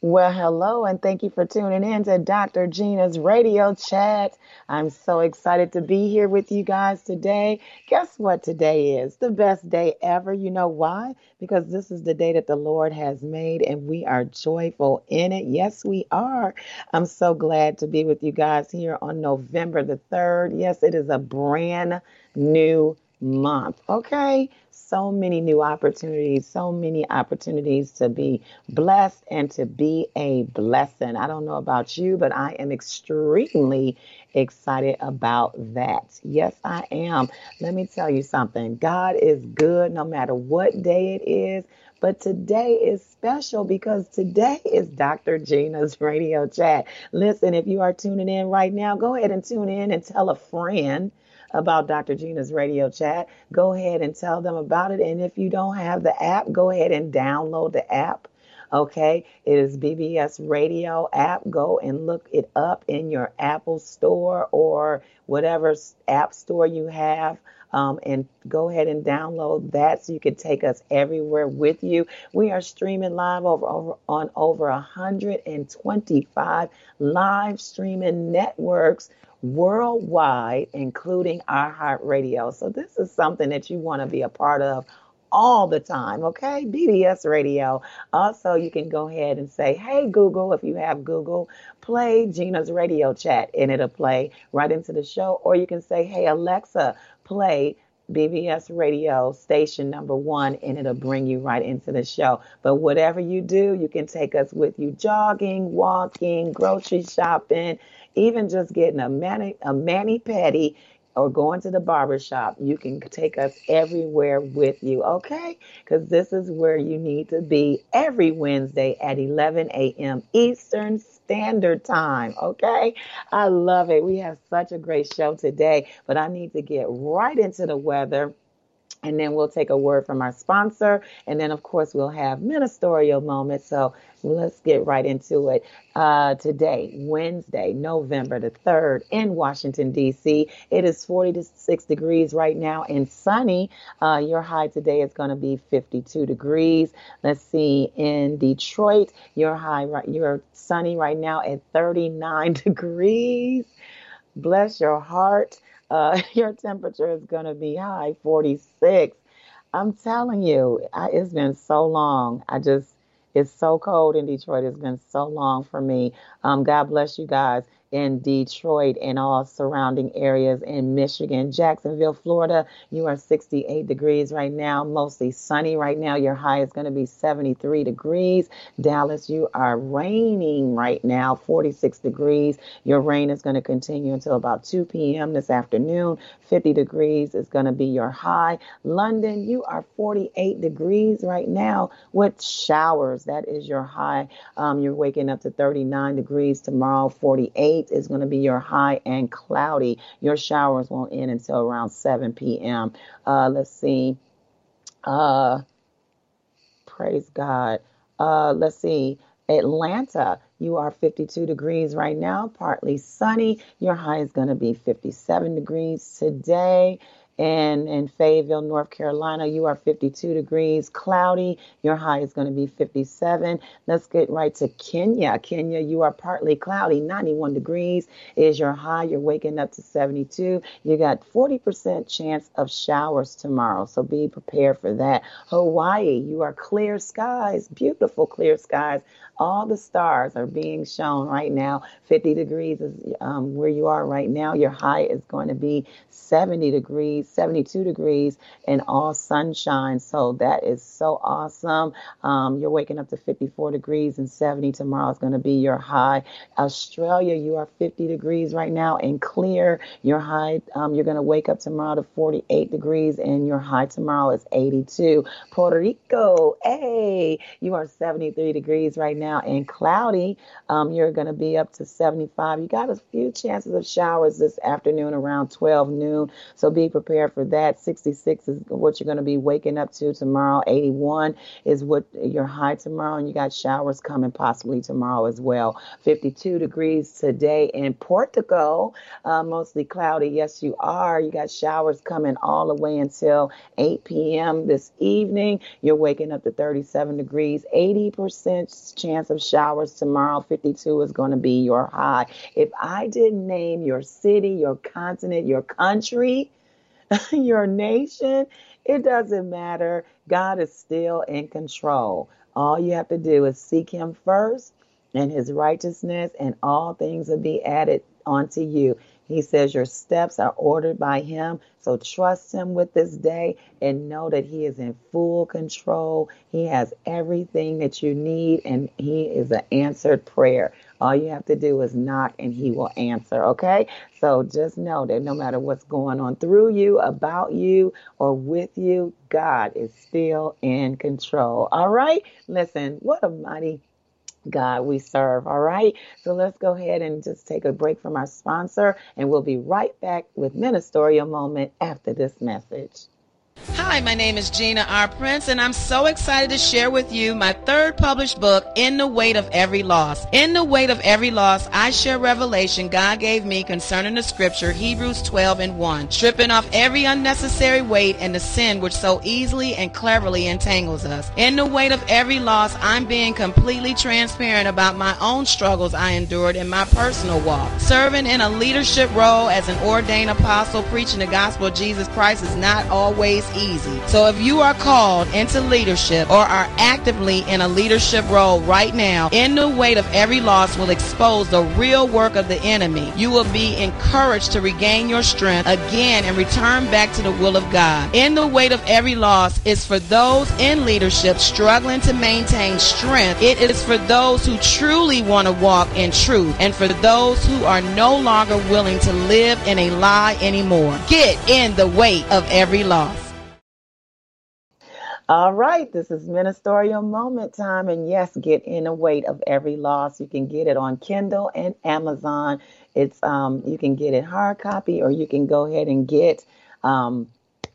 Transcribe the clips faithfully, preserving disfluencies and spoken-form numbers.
Well, hello, and thank you for tuning in to Doctor Gina's radio chat. I'm so excited to be here with you guys today. Guess what today is? The best day ever. You know why? Because this is the day that the Lord has made, and we are joyful in it. Yes, we are. I'm so glad to be with you guys here on November the third. Yes, it is a brand new month. Okay. So many new opportunities, so many opportunities to be blessed and to be a blessing. I don't know about you, but I am extremely excited about that. Yes, I am. Let me tell you something. God is good no matter what day it is. But today is special because today is Doctor Gina's radio chat. Listen, if you are tuning in right now, go ahead and tune in and tell a friend about Doctor Gina's radio chat. Go ahead and tell them about it. And if you don't have the app, go ahead and download the app. Okay, it is B B S Radio app. Go and look it up in your Apple store or whatever app store you have. Um, and go ahead and download that so you can take us everywhere with you. We are streaming live over, over on over one hundred twenty-five live streaming networks worldwide, including iHeartRadio. So this is something that you want to be a part of all the time, okay? B B S Radio. Also, you can go ahead and say, hey, Google, if you have Google, play Gina's radio chat, and it'll play right into the show. Or you can say, hey, Alexa, play B B S Radio station number one, and it'll bring you right into the show. But whatever you do, you can take us with you jogging, walking, grocery shopping, even just getting a mani, a mani-pedi or going to the barber shop. You can take us everywhere with you, okay? Because this is where you need to be every Wednesday at eleven a.m. Eastern Standard Time, okay? I love it. We have such a great show today, but I need to get right into the weather. And then we'll take a word from our sponsor. And then, of course, we'll have ministerial moments. So let's get right into it. Uh, today, Wednesday, November the third, in Washington, D C, it is forty-six degrees right now and sunny. Uh, your high today is going to be fifty-two degrees. Let's see, in Detroit, your high, you're sunny right now at thirty-nine degrees. Bless your heart. Uh, your temperature is going to be high, forty-six. I'm telling you, I, it's been so long. I just, it's so cold in Detroit. It's been so long for me. Um, God bless you guys in Detroit and all surrounding areas in Michigan. Jacksonville, Florida, you are sixty-eight degrees right now, mostly sunny right now. Your high is going to be seventy-three degrees. Dallas, you are raining right now, forty-six degrees. Your rain is going to continue until about two p.m. this afternoon. fifty degrees is going to be your high. London, you are forty-eight degrees right now with showers. That is your high. Um, you're waking up to thirty-nine degrees tomorrow, forty-eight is going to be your high, and cloudy. Your showers won't end until around seven p.m. Uh, let's see. Uh, praise God. Uh, let's see. Atlanta, you are fifty-two degrees right now, partly sunny. Your high is going to be fifty-seven degrees today. And in Fayetteville, North Carolina, you are fifty-two degrees, cloudy. Your high is going to be fifty-seven. Let's get right to Kenya. Kenya, you are partly cloudy, ninety-one degrees is your high. You're waking up to seventy-two. You got forty percent chance of showers tomorrow, so be prepared for that. Hawaii, you are clear skies, beautiful clear skies. All the stars are being shown right now. fifty degrees is um, where you are right now. Your high is going to be seventy degrees, seventy-two degrees, and all sunshine. So that is so awesome. Um, you're waking up to fifty-four degrees and seventy. Tomorrow is going to be your high. Australia, you are fifty degrees right now and clear. Your high, um, you're going to wake up tomorrow to forty-eight degrees, and your high tomorrow is eighty-two. Puerto Rico, hey, you are seventy-three degrees right now and cloudy. Um, you're going to be up to seventy-five. You got a few chances of showers this afternoon around twelve noon. So be prepared prepared for that. sixty-six is what you're going to be waking up to tomorrow. eighty-one is what your high tomorrow, and you got showers coming possibly tomorrow as well. fifty-two degrees today in Portugal, uh, mostly cloudy. Yes, you are. You got showers coming all the way until eight p.m. this evening. You're waking up to thirty-seven degrees, eighty percent chance of showers tomorrow. fifty-two is going to be your high. If I didn't name your city, your continent, your country, your nation, it doesn't matter. God is still in control. All you have to do is seek him first and his righteousness, and all things will be added onto you. He says your steps are ordered by him. So trust him with this day and know that he is in full control. He has everything that you need, and he is an answered prayer. All you have to do is knock and he will answer. Okay. So just know that no matter what's going on through you, about you, or with you, God is still in control. All right. Listen, what a mighty God we serve. All right. So let's go ahead and just take a break from our sponsor, and we'll be right back with Ministerial Moment after this message. Hi, my name is Gina R. Prince, and I'm so excited to share with you my third published book, In the Weight of Every Loss. In the Weight of Every Loss, I share revelation God gave me concerning the scripture, Hebrews twelve and one, stripping off every unnecessary weight and the sin which so easily and cleverly entangles us. In the weight of every loss, I'm being completely transparent about my own struggles I endured in my personal walk. Serving in a leadership role as an ordained apostle preaching the gospel of Jesus Christ is not always easy. So if you are called into leadership or are actively in a leadership role right now, In the Weight of Every Loss will expose the real work of the enemy. You will be encouraged to regain your strength again and return back to the will of God. In the Weight of Every Loss is for those in leadership struggling to maintain strength. It is for those who truly want to walk in truth, and for those who are no longer willing to live in a lie anymore. Get in the weight of every loss. All right, this is Ministerial Moment time, and yes, get in the weight of every loss. You can get it on Kindle and Amazon. It's um, you can get it hard copy, or you can go ahead and get um,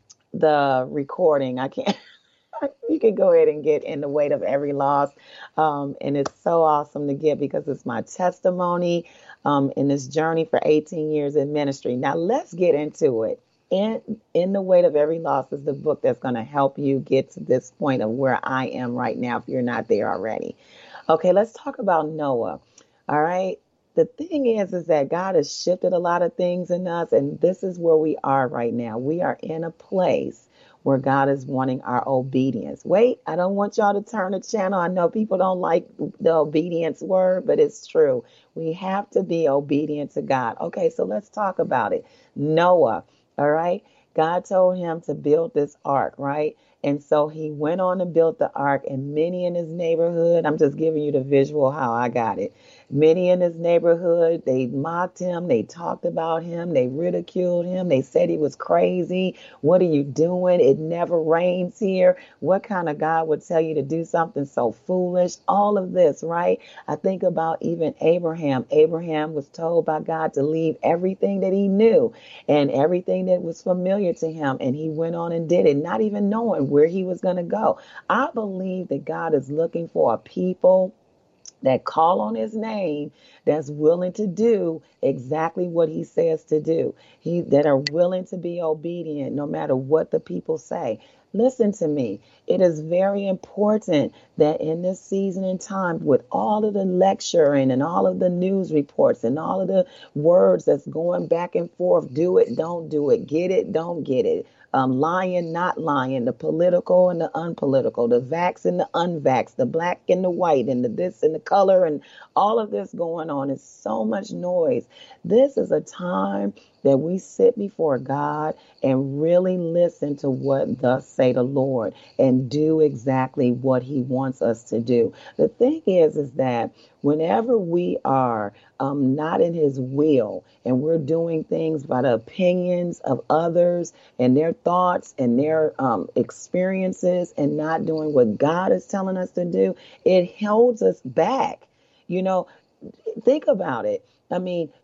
the recording. I can't. You can go ahead and get In the Weight of Every Loss, um, and it's so awesome to get because it's my testimony um, in this journey for eighteen years in ministry. Now let's get into it. In, in the Weight of Every Loss is the book that's going to help you get to this point of where I am right now if you're not there already. Okay, let's talk about Noah. All right. The thing is, is that God has shifted a lot of things in us, and this is where we are right now. We are in a place where God is wanting our obedience. Wait, I don't want y'all to turn the channel. I know people don't like the obedience word, but it's true. We have to be obedient to God. Okay, so let's talk about it. Noah. All right. God told him to build this ark, right? And so he went on and built the ark, and many in his neighborhood, I'm just giving you the visual how I got it. Many in his neighborhood, they mocked him. They talked about him. They ridiculed him. They said he was crazy. What are you doing? It never rains here. What kind of God would tell you to do something so foolish? All of this, right? I think about even Abraham. Abraham was told by God to leave everything that he knew and everything that was familiar to him. And he went on and did it, not even knowing where he was going to go. I believe that God is looking for a people that call on his name, that's willing to do exactly what he says to do. He that are willing to be obedient no matter what the people say. Listen to me. It is very important that in this season and time, with all of the lecturing and all of the news reports and all of the words that's going back and forth, do it, don't do it, get it, don't get it, um, lying, not lying, the political and the unpolitical, the vax and the unvax, the black and the white, and the this and the color, and all of this going on. It's so much noise. This is a time that we sit before God and really listen to what thus say the Lord and do exactly what he wants us to do. The thing is, is that whenever we are um, not in his will and we're doing things by the opinions of others and their thoughts and their um, experiences and not doing what God is telling us to do, it holds us back. You know, think about it. I mean,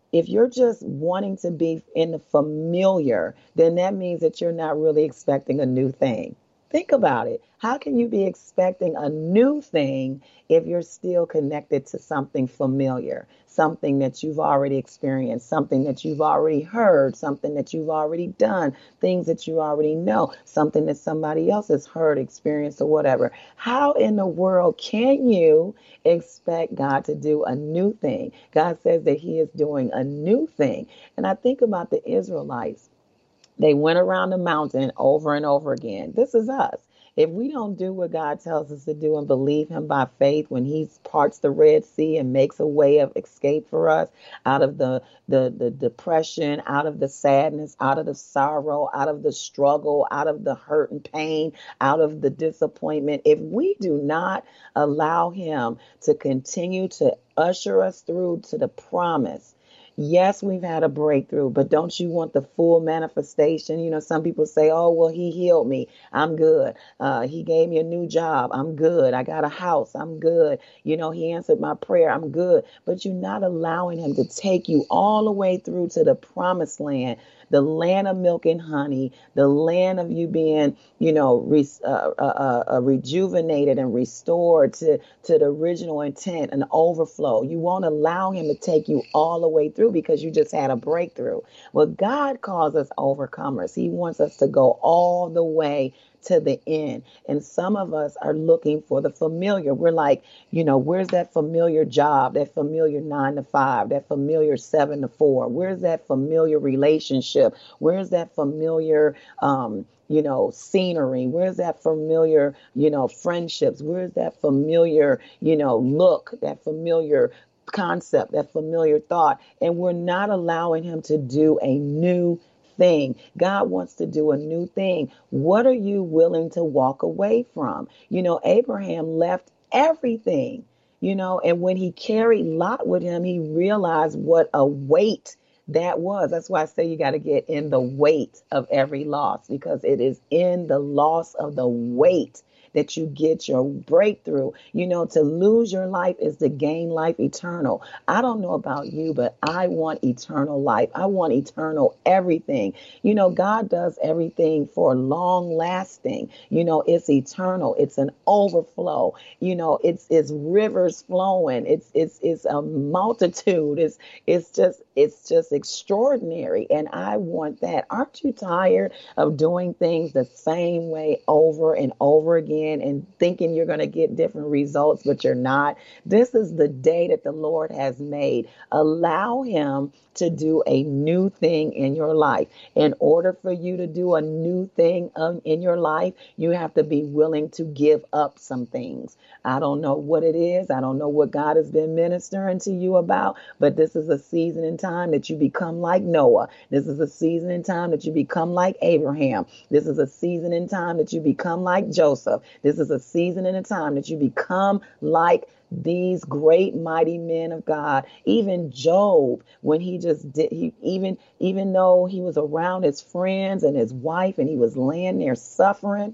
If you're just wanting to be in the familiar, then that means that you're not really expecting a new thing. Think about it. How can you be expecting a new thing if you're still connected to something familiar, something that you've already experienced, something that you've already heard, something that you've already done, things that you already know, something that somebody else has heard, experienced, or whatever? How in the world can you expect God to do a new thing? God says that He is doing a new thing. And I think about the Israelites. They went around the mountain over and over again. This is us. If we don't do what God tells us to do and believe Him by faith when He parts the Red Sea and makes a way of escape for us out of the, the, the depression, out of the sadness, out of the sorrow, out of the struggle, out of the hurt and pain, out of the disappointment, if we do not allow Him to continue to usher us through to the promise. Yes, we've had a breakthrough, but don't you want the full manifestation? You know, some people say, oh, well, He healed me. I'm good. Uh, he gave me a new job. I'm good. I got a house. I'm good. You know, He answered my prayer. I'm good. But you're not allowing Him to take you all the way through to the promised land, the land of milk and honey, the land of you being, you know, re, uh, uh, uh, rejuvenated and restored to, to the original intent, an overflow. You won't allow Him to take you all the way through because you just had a breakthrough. Well, God calls us overcomers. He wants us to go all the way to the end. And some of us are looking for the familiar. We're like, you know, where's that familiar job, that familiar nine to five, that familiar seven to four? Where's that familiar relationship? Where's that familiar, um, you know, scenery? Where's that familiar, you know, friendships? Where's that familiar, you know, look, that familiar concept, that familiar thought? And we're not allowing Him to do a new thing. God wants to do a new thing. What are you willing to walk away from? You know, Abraham left everything, you know, and when he carried Lot with him, he realized what a weight that was. That's why I say you got to get in the weight of every loss, because it is in the loss of the weight that you get your breakthrough. You know, to lose your life is to gain life eternal. I don't know about you, but I want eternal life. I want eternal everything. You know, God does everything for long lasting. You know, it's eternal. It's an overflow. You know, it's it's rivers flowing. It's it's it's a multitude. It's it's just it's just extraordinary. And I want that. Aren't you tired of doing things the same way over and over again and thinking you're going to get different results, but you're not? This is the day that the Lord has made. Allow Him to do a new thing in your life. In order for you to do a new thing um, in your life, you have to be willing to give up some things. I don't know what it is. I don't know what God has been ministering to you about, but this is a season in time that you become like Noah. This is a season in time that you become like Abraham. This is a season in time that you become like Joseph. This is a season and a time that you become like these great mighty men of God. Even Job, when he just did, he even even though he was around his friends and his wife and he was laying there suffering,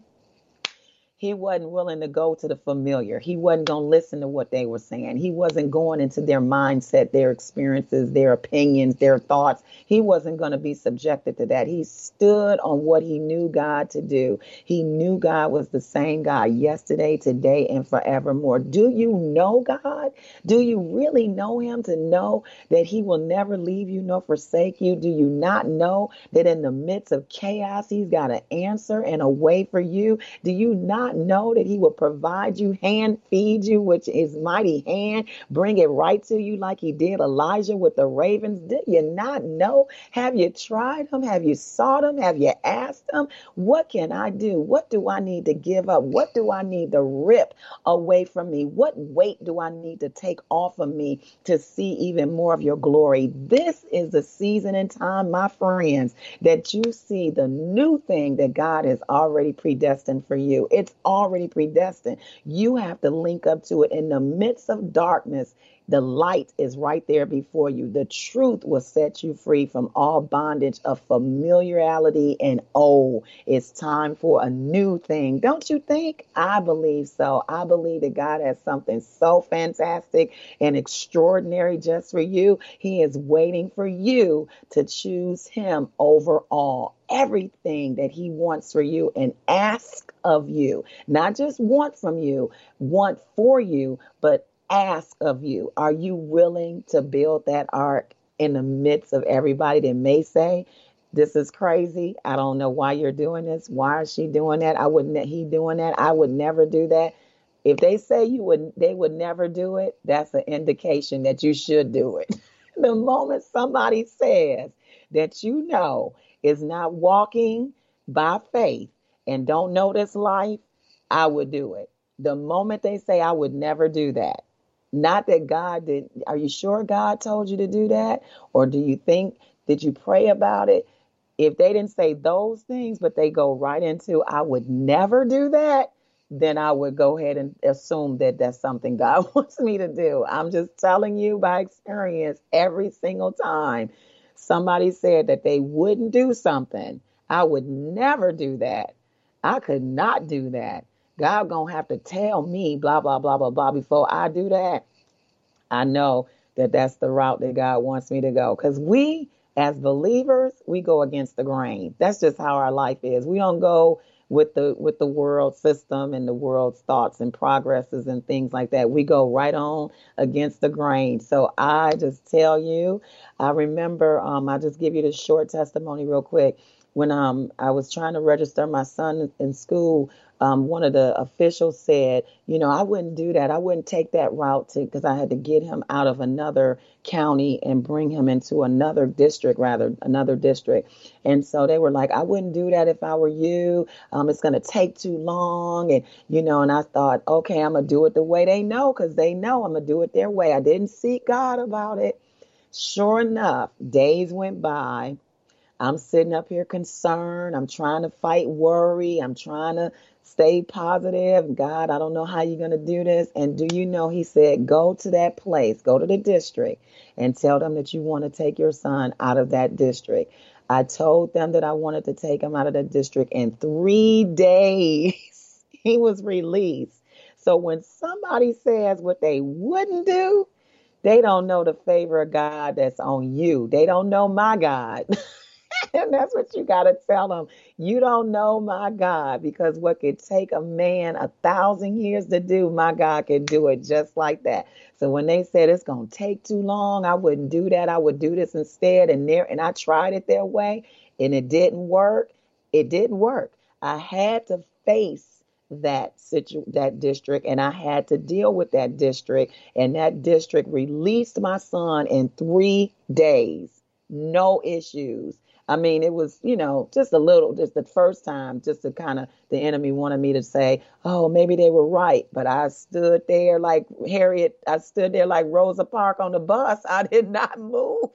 he wasn't willing to go to the familiar. He wasn't going to listen to what they were saying. He wasn't going into their mindset, their experiences, their opinions, their thoughts. He wasn't going to be subjected to that. He stood on what he knew God to do. He knew God was the same God yesterday, today, and forevermore. Do you know God? Do you really know Him to know that He will never leave you nor forsake you? Do you not know that in the midst of chaos, He's got an answer and a way for you? Do you not know that He will provide you, hand feed you with His mighty hand, bring it right to you like He did Elijah with the ravens? Did you not know? Have you tried Him? Have you sought Him? Have you asked Him? What can I do? What do I need to give up? What do I need to rip away from me? What weight do I need to take off of me to see even more of your glory? This is the season and time, my friends, that you see the new thing that God has already predestined for you. It's already predestined. You have to link up to it in the midst of darkness. The light is right there before you. The truth will set you free from all bondage of familiarity and oh, it's time for a new thing. Don't you think? I believe so. I believe that God has something so fantastic and extraordinary just for you. He is waiting for you to choose him over all. Everything that he wants for you and ask of you, not just want from you, want for you, but ask of you. Are you willing to build that ark in the midst of everybody that may say, this is crazy. I don't know why you're doing this. Why is she doing that? I wouldn't, he doing that. I would never do that. If they say you would, they would never do it. That's an indication that you should do it. The moment somebody says that you know is not walking by faith and don't know this life, I would do it. The moment they say I would never do that. Not that God did. Are you sure God told you to do that? Or do you think, did you pray about it? If they didn't say those things, but they go right into, I would never do that, then I would go ahead and assume that that's something God wants me to do. I'm just telling you by experience, every single time somebody said that they wouldn't do something, I would never do that. I could not do that. God gonna have to tell me blah, blah, blah, blah, blah before I do that. I know that that's the route that God wants me to go. Because we, as believers, we go against the grain. That's just how our life is. We don't go with the with the world system and the world's thoughts and progresses and things like that. We go right on against the grain. So I just tell you, I remember, um, I'll just give you the short testimony real quick. When um I was trying to register my son in school, um, one of the officials said, you know, I wouldn't do that. I wouldn't take that route to because I had to get him out of another county and bring him into another district, rather another district. And so they were like, I wouldn't do that if I were you. Um, it's going to take too long. And, you know, and I thought, OK, I'm going to do it the way they know, because they know I'm going to do it their way. I didn't seek God about it. Sure enough, days went by. I'm sitting up here concerned. I'm trying to fight worry. I'm trying to stay positive. God, I don't know how you're going to do this. And do you know, he said, go to that place, go to the district and tell them that you want to take your son out of that district. I told them that I wanted to take him out of the district. In three days, he was released. So when somebody says what they wouldn't do, they don't know the favor of God that's on you. They don't know my God. And that's what you got to tell them. You don't know my God, because what could take a man a thousand years to do, my God can do it just like that. So when they said it's going to take too long, I wouldn't do that. I would do this instead. And there, and I tried it their way and it didn't work. It didn't work. I had to face that situ- that district, and I had to deal with that district, and that district released my son in three days. No issues. I mean, it was, you know, just a little, just the first time, just to kind of, the enemy wanted me to say, oh, maybe they were right. But I stood there like Harriet, I stood there like Rosa Parks on the bus. I did not move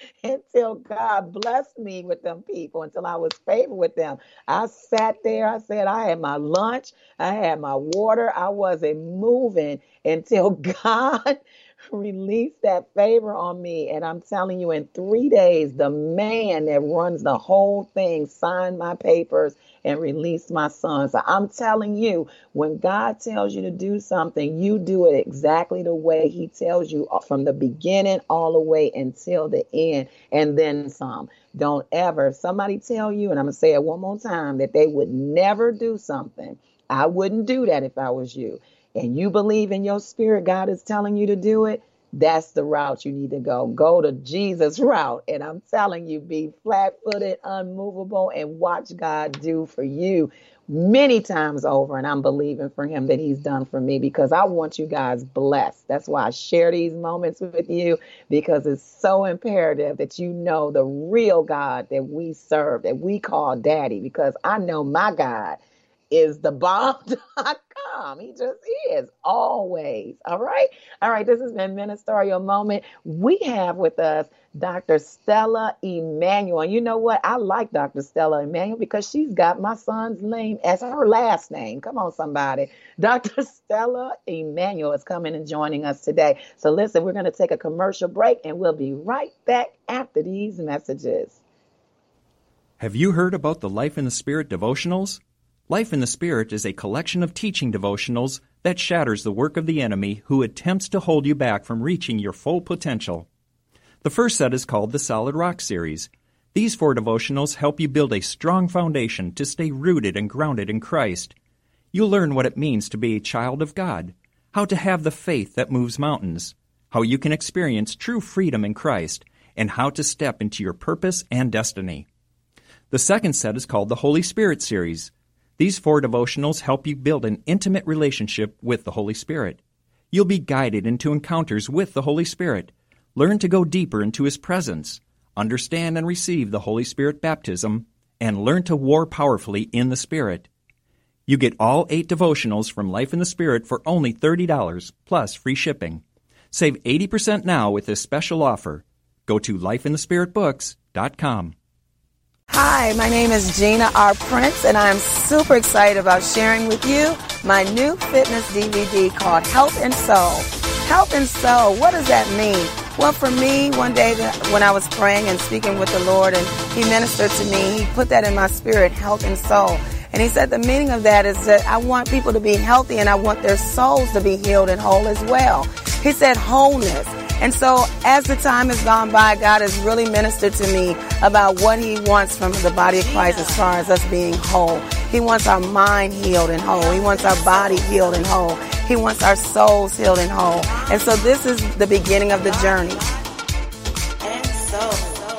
until God blessed me with them people, until I was favored with them. I sat there. I said, I had my lunch. I had my water. I wasn't moving until God release that favor on me. And I'm telling you, in three days, the man that runs the whole thing signed my papers and released my son. So I'm telling you, when God tells you to do something, you do it exactly the way he tells you, from the beginning all the way until the end, and then some. Don't ever somebody tell you, and I'm going to say it one more time, that they would never do something. I wouldn't do that if I was you. And you believe in your spirit, God is telling you to do it, that's the route you need to go. Go to Jesus' route. And I'm telling you, be flat-footed, unmovable, and watch God do for you many times over. And I'm believing for him that he's done for me, because I want you guys blessed. That's why I share these moments with you, because it's so imperative that you know the real God that we serve, that we call Daddy, because I know my God is the bomb dot com. come. He just is always. All right. All right. This has been Ministerial Moment. We have with us Doctor Stella Immanuel. And you know what? I like Doctor Stella Immanuel because she's got my son's name as her last name. Come on, somebody. Doctor Stella Immanuel is coming and joining us today. So listen, we're going to take a commercial break and we'll be right back after these messages. Have you heard about the Life in the Spirit devotionals? Life in the Spirit is a collection of teaching devotionals that shatters the work of the enemy who attempts to hold you back from reaching your full potential. The first set is called the Solid Rock series. These four devotionals help you build a strong foundation to stay rooted and grounded in Christ. You'll learn what it means to be a child of God, how to have the faith that moves mountains, how you can experience true freedom in Christ, and how to step into your purpose and destiny. The second set is called the Holy Spirit series. These four devotionals help you build an intimate relationship with the Holy Spirit. You'll be guided into encounters with the Holy Spirit, learn to go deeper into His presence, understand and receive the Holy Spirit baptism, and learn to war powerfully in the Spirit. You get all eight devotionals from Life in the Spirit for only thirty dollars, plus free shipping. Save eighty percent now with this special offer. Go to life in the spirit books dot com. Hi, my name is Gina R. Prince, and I'm super excited about sharing with you my new fitness D V D called Health and Soul. Health and Soul, what does that mean? Well, for me, one day when I was praying and speaking with the Lord, and He ministered to me, He put that in my spirit, health and soul. And He said the meaning of that is that I want people to be healthy, and I want their souls to be healed and whole as well. He said wholeness. And so as the time has gone by, God has really ministered to me about what He wants from the body of Christ as far as us being whole. He wants our mind healed and whole. He wants our body healed and whole. He wants our souls healed and whole. And so this is the beginning of the journey. And so,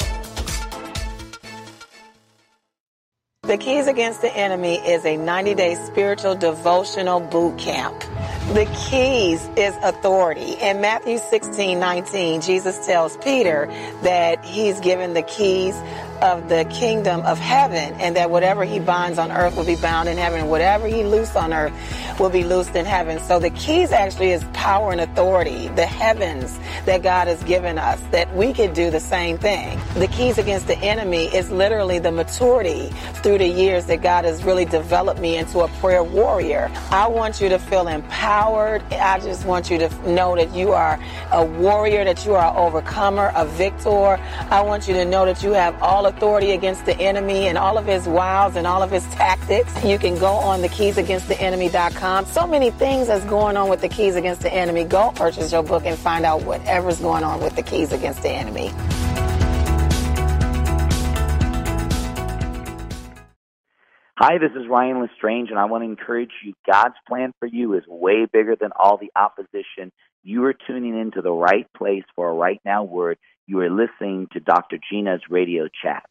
The Keys Against the Enemy is a ninety-day spiritual devotional boot camp. The keys is authority. In Matthew sixteen nineteen, Jesus tells Peter that He's given the keys of the kingdom of heaven, and that whatever He binds on earth will be bound in heaven, and whatever He loosed on earth will be loosed in heaven. So the keys actually is power and authority, the heavens that God has given us, that we could do the same thing. The keys against the enemy is literally the maturity through the years that God has really developed me into a prayer warrior. I want you to feel empowered. I just want you to know that you are a warrior, that you are an overcomer, a victor. I want you to know that you have all authority against the enemy and all of his wiles and all of his tactics. You can go on the keys against the enemy dot com. So many things that's going on with the Keys Against the Enemy. Go purchase your book and find out whatever's going on with the Keys Against the Enemy. Hi, this is Ryan Lestrange, and I want to encourage you. God's plan for you is way bigger than all the opposition. You are tuning into the right place for a right now word. You are listening to Doctor Gina's radio chat.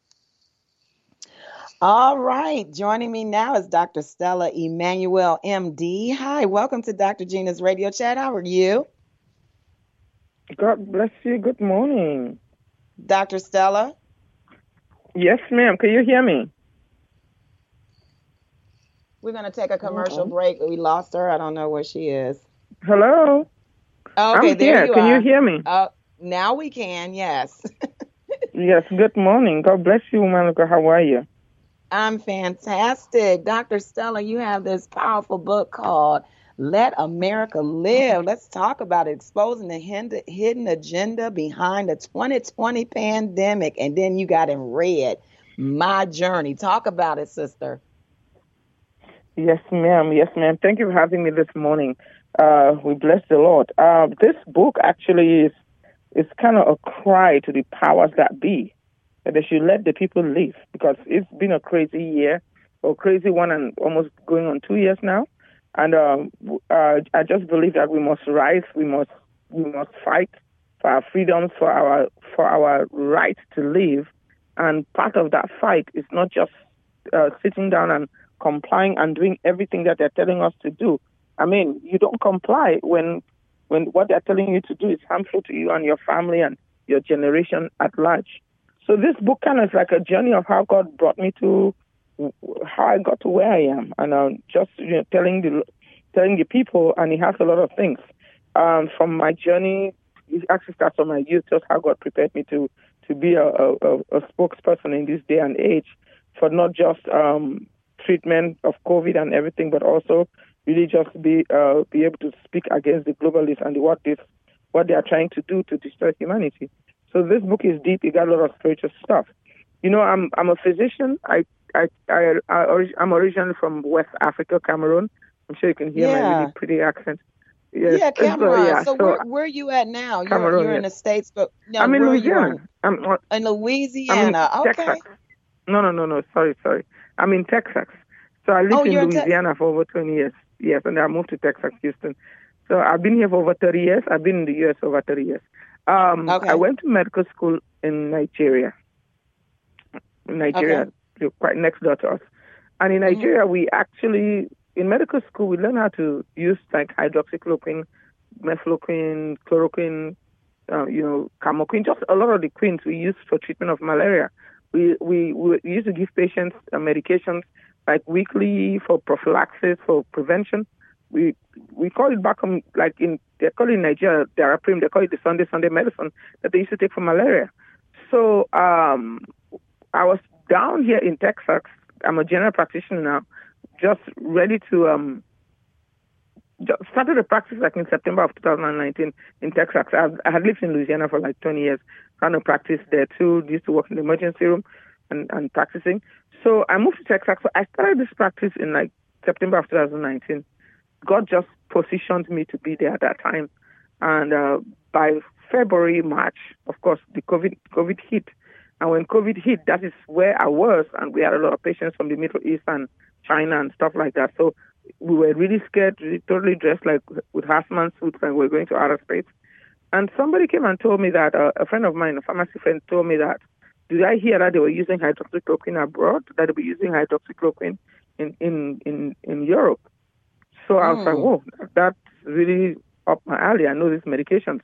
All right. Joining me now is Doctor Stella Immanuel, M D. Hi, welcome to Doctor Gina's radio chat. How are you? God bless you. Good morning. Doctor Stella? Yes, ma'am. Can you hear me? We're going to take a commercial mm-hmm. break. We lost her. I don't know where she is. Hello? Okay, I'm there here. you Can are. you hear me? Uh, now we can, yes. Yes, good morning. God bless you, woman. How are you? I'm fantastic. Doctor Stella, you have this powerful book called Let America Live. Let's talk about it, exposing the hidden agenda behind the twenty twenty pandemic. And then you got in red, My Journey. Talk about it, sister. Yes, ma'am. Yes, ma'am. Thank you for having me this morning. Uh, we bless the Lord. Uh, this book actually is is kind of a cry to the powers that be, that they should let the people live, because it's been a crazy year, or crazy one, and almost going on two years now. And uh, uh, I just believe that we must rise, we must we must fight for our freedoms, for our for our right to live. And part of that fight is not just uh, sitting down and complying and doing everything that they're telling us to do. I mean, you don't comply when when what they're telling you to do is harmful to you and your family and your generation at large. So this book kind of is like a journey of how God brought me to how I got to where I am, and I'm just you know, telling the telling the people, and it has a lot of things. Um, from my journey, it actually starts from my youth, just how God prepared me to to be a, a, a spokesperson in this day and age for not just um, treatment of COVID and everything, but also really just be uh, be able to speak against the globalists and the, what this what they are trying to do to destroy humanity. So this book is deep. It got a lot of spiritual stuff. You know, I'm I'm a physician. I I I, I I'm originally from West Africa, Cameroon. I'm sure you can hear Yeah. my really pretty accent. Yes. Yeah, So, Cameron. yeah. So So where where you at now? You're Cameroon. you're in the Yes. States, but now I'm in where you Louisiana. are? I'm on- In I'm in Louisiana. Texas. Okay. No, no, no, no. Sorry, sorry. I'm in Texas. So I lived Oh, in you're in Texas. Louisiana for over twenty years. Yes, and I moved to Texas, Houston. So I've been here for over thirty years. I've been in the U S for over thirty years. Um, Okay. I went to medical school in Nigeria. In Nigeria, Okay. quite next door to us. And in Mhm. Nigeria, we actually, in medical school, we learn how to use like hydroxychloroquine, mefloquine, chloroquine, uh, you know, camoquine, just a lot of the quins we use for treatment of malaria. We we, we used to give patients uh, medications like weekly for prophylaxis, for prevention. We we call it back home, like in, they call it in Nigeria, Daraprim, they call it the Sunday Sunday medicine that they used to take for malaria. So um, I was down here in Texas. I'm a general practitioner now, just ready to um, just started a practice like in September of two thousand nineteen in Texas. I've, I had lived in Louisiana for like twenty years, ran a practice there too, used to work in the emergency room and, and practicing. So I moved to Texas. So I started this practice in like September of two thousand nineteen. God just positioned me to be there at that time. And uh, by February, March, of course, the COVID COVID hit. And when COVID hit, that is where I was. And we had a lot of patients from the Middle East and China and stuff like that. So we were really scared, really totally dressed like with hazmat suits, and we were going to outer space. And somebody came and told me that, uh, a friend of mine, a pharmacy friend, told me that, did I hear that they were using hydroxychloroquine abroad, that they were using hydroxychloroquine in, in, in, in Europe? So I was like, whoa, that's really up my alley. I know these medications.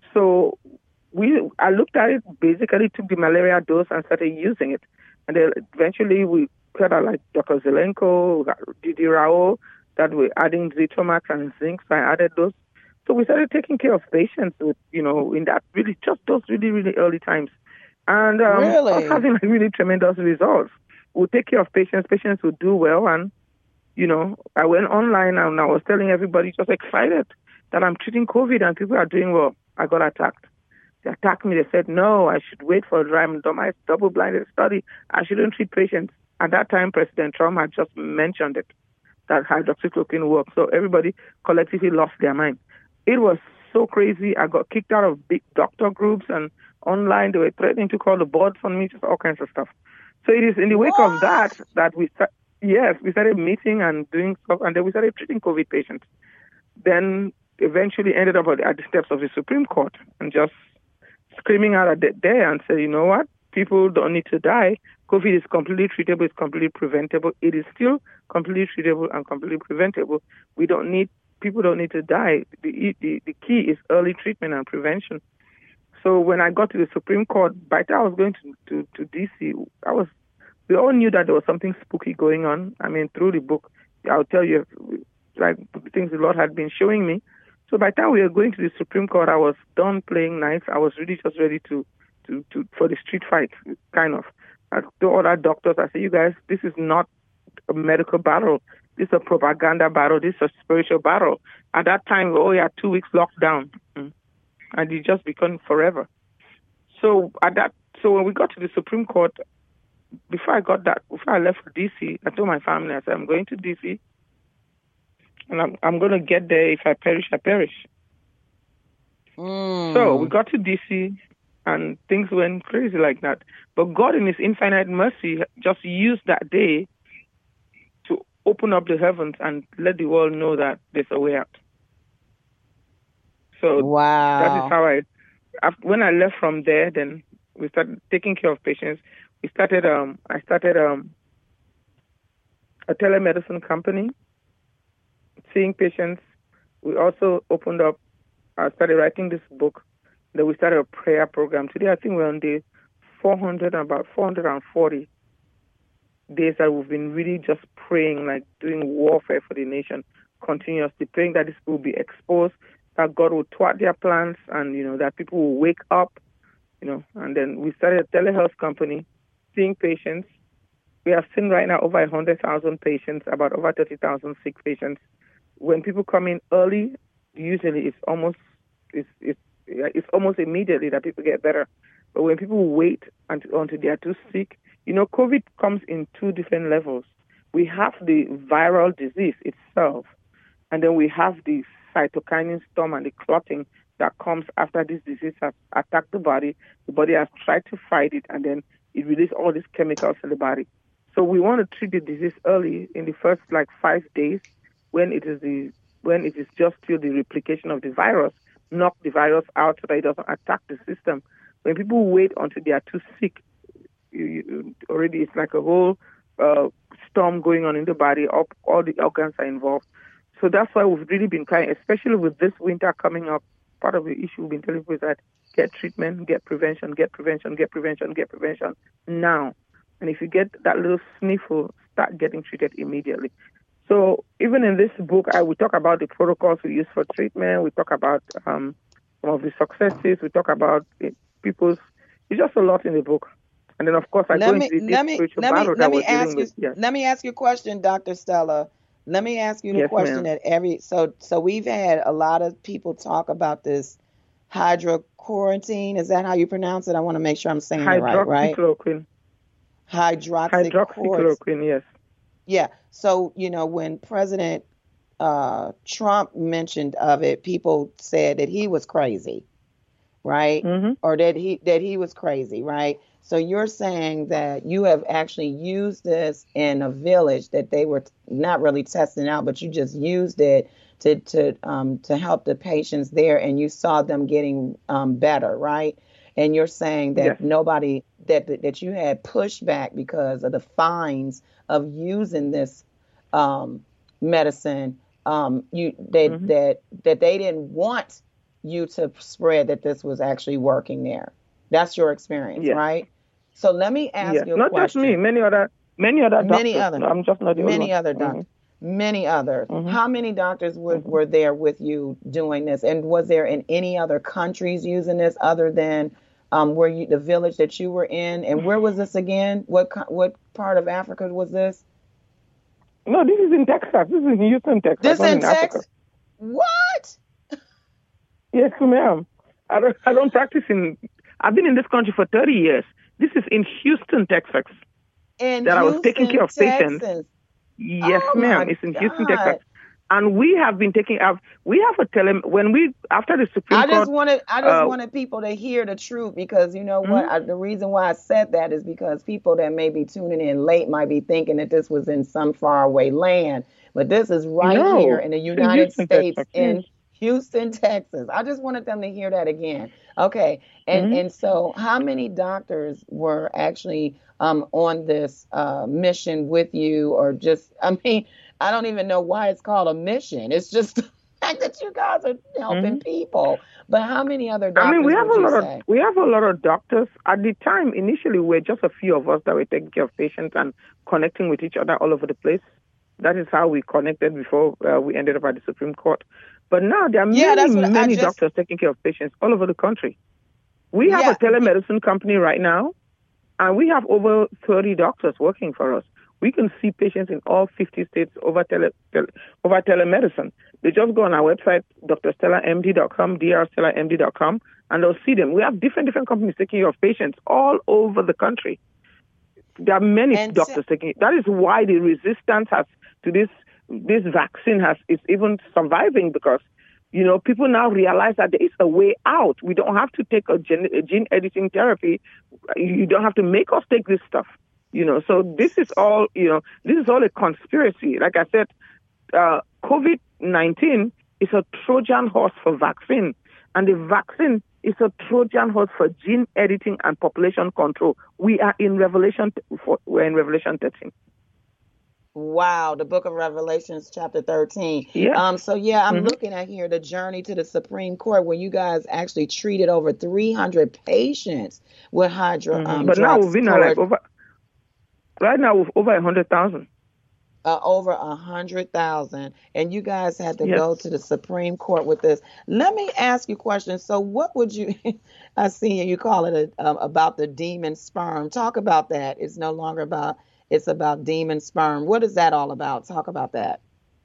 So we, I looked at it, basically took the malaria dose and started using it. And then eventually we heard out like Doctor Zelenko, Didi Rao, that we're adding Zitomax and zinc. So I added those. So we started taking care of patients with, you know, in that really, just those really, really early times. And um, Really? I was having like really tremendous results. We'll take care of patients. Patients will do well. And, you know, I went online and I was telling everybody, just excited that I'm treating COVID and people are doing well. I got attacked. They attacked me. They said, no, I should wait for a randomized double-blinded study. I shouldn't treat patients. At that time, President Trump had just mentioned it, that hydroxychloroquine works. So everybody collectively lost their mind. It was so crazy. I got kicked out of big doctor groups and online. They were threatening to call the boards on me, just all kinds of stuff. So it is in the wake What? of that that we, sta- yes, we started meeting and doing stuff, and then we started treating COVID patients. Then eventually ended up at the steps of the Supreme Court and just screaming out at the, there and said, you know what? People don't need to die. COVID is completely treatable. It's completely preventable. It is still completely treatable and completely preventable. We don't need, people don't need to die. The, the, the key is early treatment and prevention. So when I got to the Supreme Court, by the time I was going to, to, to D C, I was, we all knew that there was something spooky going on. I mean, through the book, I'll tell you, like, the things the Lord had been showing me. So by the time we were going to the Supreme Court, I was done playing nice. I was really just ready to, to, to for the street fight, kind of. I told other doctors, I said, you guys, this is not a medical battle. This is a propaganda battle. This is a spiritual battle. At that time, we only had two weeks lockdown, and it just became forever. So at that, so when we got to the Supreme Court, before I got that, before I left for D C, I told my family, I said, I'm going to D C, and I'm, I'm going to get there. If I perish, I perish. Mm. So we got to D C, and things went crazy like that. But God, in His infinite mercy, just used that day to open up the heavens and let the world know that there's a way out. So wow. that is how I, after, when I left from there, then we started taking care of patients. We started, um, I started um, a telemedicine company, seeing patients. We also opened up, I started writing this book. Then we started a prayer program. Today, I think we're on day four hundred, about four hundred forty days that we've been really just praying, like doing warfare for the nation, continuously, praying that this will be exposed, that God will thwart their plans, and, you know, that people will wake up, you know. And then we started a telehealth company, seeing patients. We have seen right now over one hundred thousand patients, about over thirty thousand sick patients. When people come in early, usually it's almost it's, it's, it's almost immediately that people get better. But when people wait until, until they are too sick, you know, COVID comes in two different levels. We have the viral disease itself, and then we have the cytokine storm and the clotting that comes after this disease has attacked the body. The body has tried to fight it, and then it releases all these chemicals in the body. So we want to treat the disease early in the first like five days when it is the when it is just still the replication of the virus, knock the virus out so that it doesn't attack the system. When people wait until they are too sick, you, you, already it's like a whole uh, storm going on in the body. All, all the organs are involved. So that's why we've really been trying, especially with this winter coming up. Part of the issue we've been telling people is that get treatment, get prevention, get prevention, get prevention, get prevention now. And if you get that little sniffle, start getting treated immediately. So even in this book, I will talk about the protocols we use for treatment. We talk about um, some of the successes. We talk about it, people's. It's just a lot in the book. And then, of course, I let go me, into the let me, spiritual let me, battle let that me we're ask dealing you, with. Yes. Let me ask you a question, Doctor Stella. Let me ask you the Yes, question ma'am. that every so so we've had a lot of people talk about this hydrochloroquine. Is that how you pronounce it? I want to make sure I'm saying it right, right? Hydroxychloroquine. Hydroxychloroquine. Hydroxychloroquine, yes. Yeah. So, you know, when President uh, Trump mentioned of it, people said that he was crazy, right? Mm-hmm. Or that he that he was crazy, right? So you're saying that you have actually used this in a village that they were not really testing out, but you just used it to to um, to help the patients there, and you saw them getting um, better, right? And you're saying that Yes. nobody that that you had pushback because of the fines of using this um, medicine. Um, you that Mm-hmm. that that they didn't want you to spread that this was actually working there. That's your experience, Yes. right? So let me ask Yes. you a Not question. just me, many other many other Many doctors. other, No, I'm just not the only many one. other doctors, many others. Mm-hmm. How many doctors were, Mm-hmm. were there with you doing this? And was there in any other countries using this other than um, where you, the village that you were in? And where was this again? What co- what part of Africa was this? No, this is in Texas. This is in Houston, Texas, This not in in Africa. Texas? What? Yes, ma'am. I don't, I don't practice in, I've been in this country for thirty years. This is in Houston, Texas, In that I was taking care Houston, of patients. Texas. Yes, Oh ma'am. my It's in God. Houston, Texas. And we have been taking up, we have a tele, when we, after the Supreme I Court. just wanted, I just uh, wanted people to hear the truth, because you know mm-hmm. what? I, the reason why I said that is because people that may be tuning in late might be thinking that this was in some faraway land, but this is right No, here in the it's in United Houston, States, Texas. in Yes. Houston, Texas. I just wanted them to hear that again. Okay, and Mm-hmm. and so how many doctors were actually um, on this uh, mission with you, or just? I mean, I don't even know why it's called a mission. It's just the fact that you guys are helping Mm-hmm. people. But how many other I mean, we doctors have would a you lot say? of we have a lot of doctors. At the time, initially, we were just a few of us that were taking care of patients and connecting with each other all over the place. That is how we connected before uh, we ended up at the Supreme Court. But now there are Yeah, many, that's what I many just. doctors taking care of patients all over the country. We have Yeah, a telemedicine company right now, and we have over thirty doctors working for us. We can see patients in all fifty states over tele, tele over telemedicine. They just go on our website, d r stella m d dot com, d r stella m d dot com, and they'll see them. We have different different companies taking care of patients all over the country. There are many And doctors taking it. That is why the resistance has to this this vaccine has is even surviving, because you know people now realize that there is a way out. We don't have to take a gene, a gene editing therapy. You don't have to make us take this stuff. You know, so this is all, you know, this is all a conspiracy. Like I said, uh, COVID nineteen is a Trojan horse for vaccine, and the vaccine is a Trojan horse for gene editing and population control. We are in Revelation, we're in Revelation thirteen. Wow, the book of Revelations, chapter thirteen. Yeah. Um, so yeah, I'm Mm-hmm. looking at here the journey to the Supreme Court, where you guys actually treated over three hundred patients with hydro Mm-hmm. um But now we've been at like hydroxychloroquine. over, right now we've over one hundred thousand. Uh, over a hundred thousand, and you guys had to Yes. go to the Supreme Court with this. Let me ask you a question. So, what would you? I see you call it a, um, about the demon sperm. Talk about that. It's no longer about. It's about demon sperm. What is that all about? Talk about that.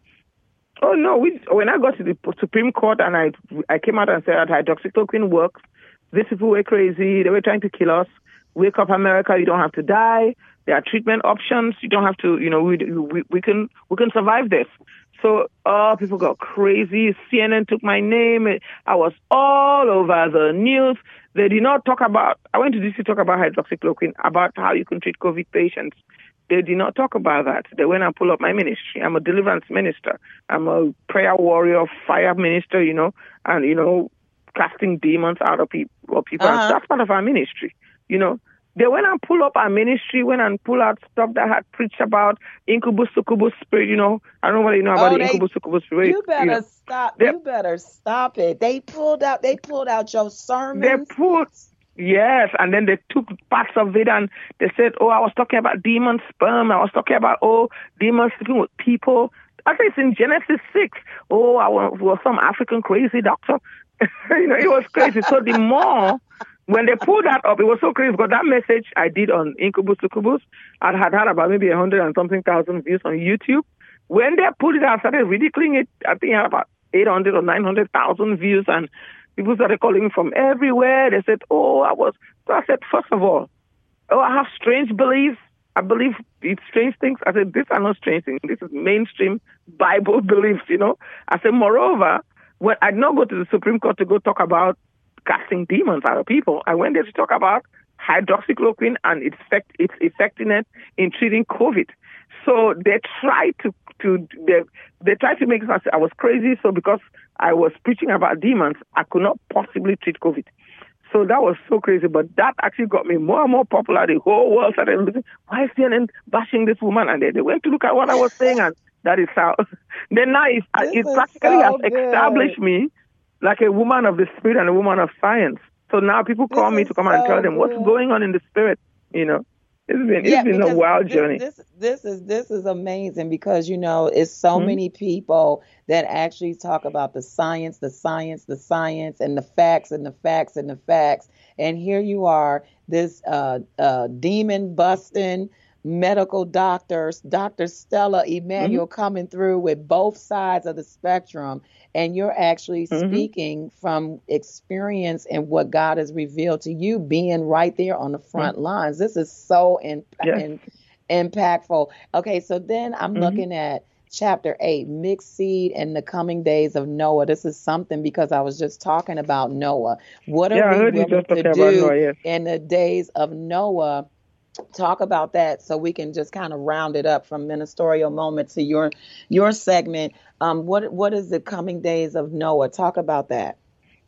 Oh no! We, when I got to the Supreme Court and I I came out and said that hydroxychloroquine works. These people were crazy. They were trying to kill us. Wake up, America! You don't have to die. There are treatment options. You don't have to. You know, we we, we can we can survive this. So, oh, people got crazy. C N N took my name. I was all over the news. They did not talk about. I went to D C to talk about hydroxychloroquine, about how you can treat COVID patients. They did not talk about that. They went and pulled up my ministry. I'm a deliverance minister. I'm a prayer warrior, fire minister, you know, and, you know, casting demons out of people. Of people. Uh-huh. That's part of our ministry, you know. They went and pulled up our ministry, went and pulled out stuff that had preached about incubus, succubus spirit, you know. I don't know whether you know about Oh, the they- incubus, succubus spirit. You better know. stop. They- You better stop it. They pulled out. They pulled out your They sermons. put, yes, and then they took parts of it and they said, oh, I was talking about demon sperm. I was talking about, oh, demons sleeping with people. I think it's in Genesis six. Oh, I was, was some African crazy doctor. You know, it was crazy. So the more, when they pulled that up, it was so crazy because that message I did on Incubus Succubus, I had had about maybe a hundred and something thousand views on YouTube. When they pulled it out, started ridiculing it, I think it had about eight hundred or nine hundred thousand views, and people started calling me from everywhere. They said, oh, I was, so I said, first of all, oh, I have strange beliefs. I believe it's strange things. I said, these are not strange things. This is mainstream Bible beliefs, you know. I said, moreover, when I did not go to the Supreme Court to go talk about casting demons out of people, I went there to talk about hydroxychloroquine and its effect, its effectiveness in treating COVID. So they tried to, to they, they tried to make us, I was crazy. So because I was preaching about demons, I could not possibly treat COVID. So that was so crazy, but that actually got me more and more popular. The whole world started looking, why is C N N bashing this woman? And they, they went to look at what I was saying, and that is how. Then now it, it is practically so has good. established me like a woman of the spirit and a woman of science. So now people call This me is to come and so tell them what's good. going on in the spirit. You know, it's been it's been a because wild this, journey. This this is this is amazing because you know it's so Mhm. many people that actually talk about the science, the science, the science, and the facts and the facts and the facts. And here you are, this uh, uh, demon busting medical doctors, Doctor Stella Emanuel, coming through with both sides of the spectrum, and you're actually Mhm. speaking from experience and what God has revealed to you, being right there on the front lines. This is so in, Yes. in, impactful. Okay, so then I'm Mhm. looking at chapter eight, mixed seed and the coming days of Noah. This is something because I was just talking about Noah. What are Yeah, I we heard you willing just to talking about do Noah, yes. in the days of Noah? Talk about that so we can just kind of round it up from ministerial moment to your your segment. Um, what what is the coming days of Noah? Talk about that.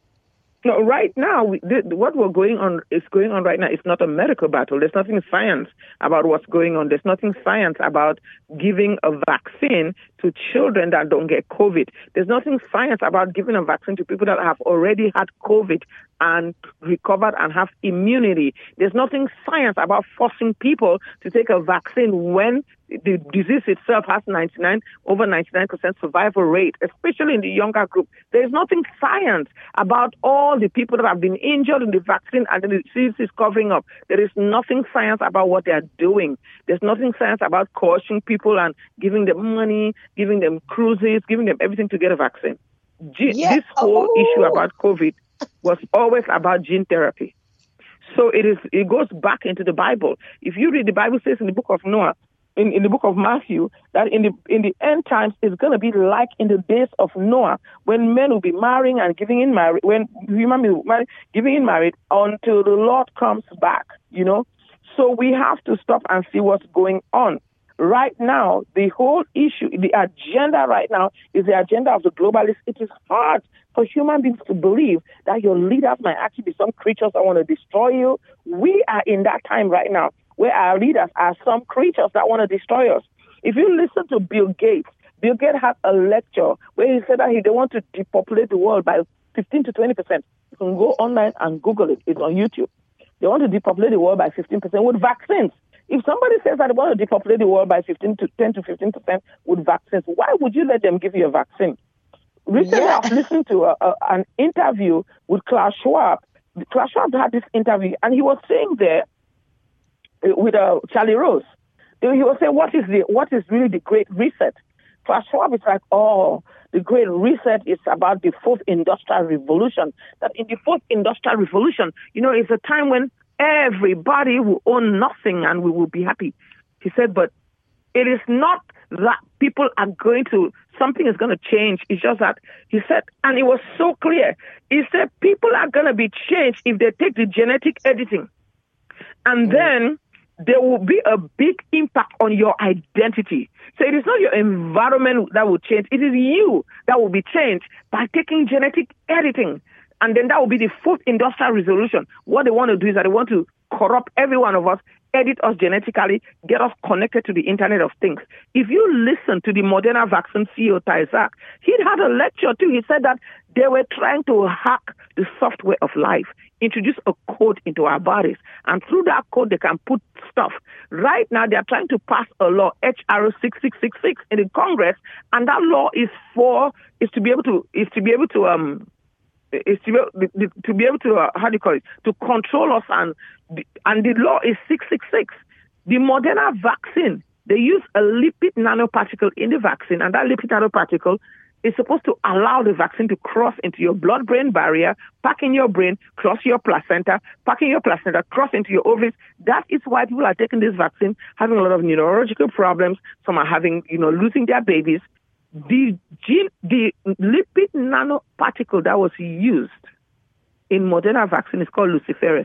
No, right now, we, th- what we're going on is going on right now. It's not a medical battle. There's nothing science about what's going on. There's nothing science about giving a vaccine to children that don't get COVID. There's nothing science about giving a vaccine to people that have already had COVID and recovered and have immunity. There's nothing science about forcing people to take a vaccine when the disease itself has ninety-nine over ninety-nine percent survival rate, especially in the younger group. There is nothing science about all the people that have been injured in the vaccine and the disease is covering up. There is nothing science about what they are doing. There's nothing science about coercing people and giving them money, giving them cruises, giving them everything to get a vaccine. G- Yeah. This whole Oh. issue about COVID was always about gene therapy. So it is. It goes back into the Bible. If you read the Bible, says in the book of Noah, in, in the book of Matthew, that in the in the end times it's going to be like in the days of Noah, when men will be marrying and giving in marriage, when women will marry, giving in marriage until the Lord comes back. You know, so we have to stop and see what's going on. Right now, the whole issue, the agenda right now is the agenda of the globalists. It is hard for human beings to believe that your leaders might actually be some creatures that want to destroy you. We are in that time right now where our leaders are some creatures that want to destroy us. If you listen to Bill Gates, Bill Gates had a lecture where he said that he, they want to depopulate the world by fifteen to twenty percent. You can go online and Google it. It's on YouTube. They want to depopulate the world by fifteen percent with vaccines. If somebody says that they want to depopulate the world by fifteen to ten to fifteen percent with vaccines, why would you let them give you a vaccine? Recently, Yeah. I was listening to a, a, an interview with Klaus Schwab. Klaus Schwab had this interview, and he was saying there uh, with uh, Charlie Rose, he was saying, what is the what is really the Great Reset? Klaus Schwab is like, oh, the Great Reset is about the fourth industrial revolution. That in the fourth industrial revolution, you know, it's a time when everybody will own nothing and we will be happy. He said, but it is not that people are going to, something is going to change. It's just that, he said, and it was so clear. He said, people are going to be changed if they take the genetic editing. And then there will be a big impact on your identity. So it is not your environment that will change. It is you that will be changed by taking genetic editing. And then that will be the fourth industrial revolution. What they want to do is that they want to corrupt every one of us, edit us genetically, get us connected to the Internet of Things. If you listen to the Moderna vaccine C E O, Isaac, he had a lecture too. He said that they were trying to hack the software of life, introduce a code into our bodies, and through that code they can put stuff. Right now they are trying to pass a law, H R six six six six, in the Congress, and that law is for is to be able to is to be able to um is to be, to be able to uh, how do you call it to control us, and and the law is six six six. The Moderna vaccine, they use a lipid nanoparticle in the vaccine, and that lipid nanoparticle is supposed to allow the vaccine to cross into your blood-brain barrier, pack in your brain, cross your placenta, pack in your placenta, cross into your ovaries. That is why people are taking this vaccine, having a lot of neurological problems. Some are having, you know, losing their babies. The gene, the lipid nanoparticle that was used in Moderna vaccine is called luciferase.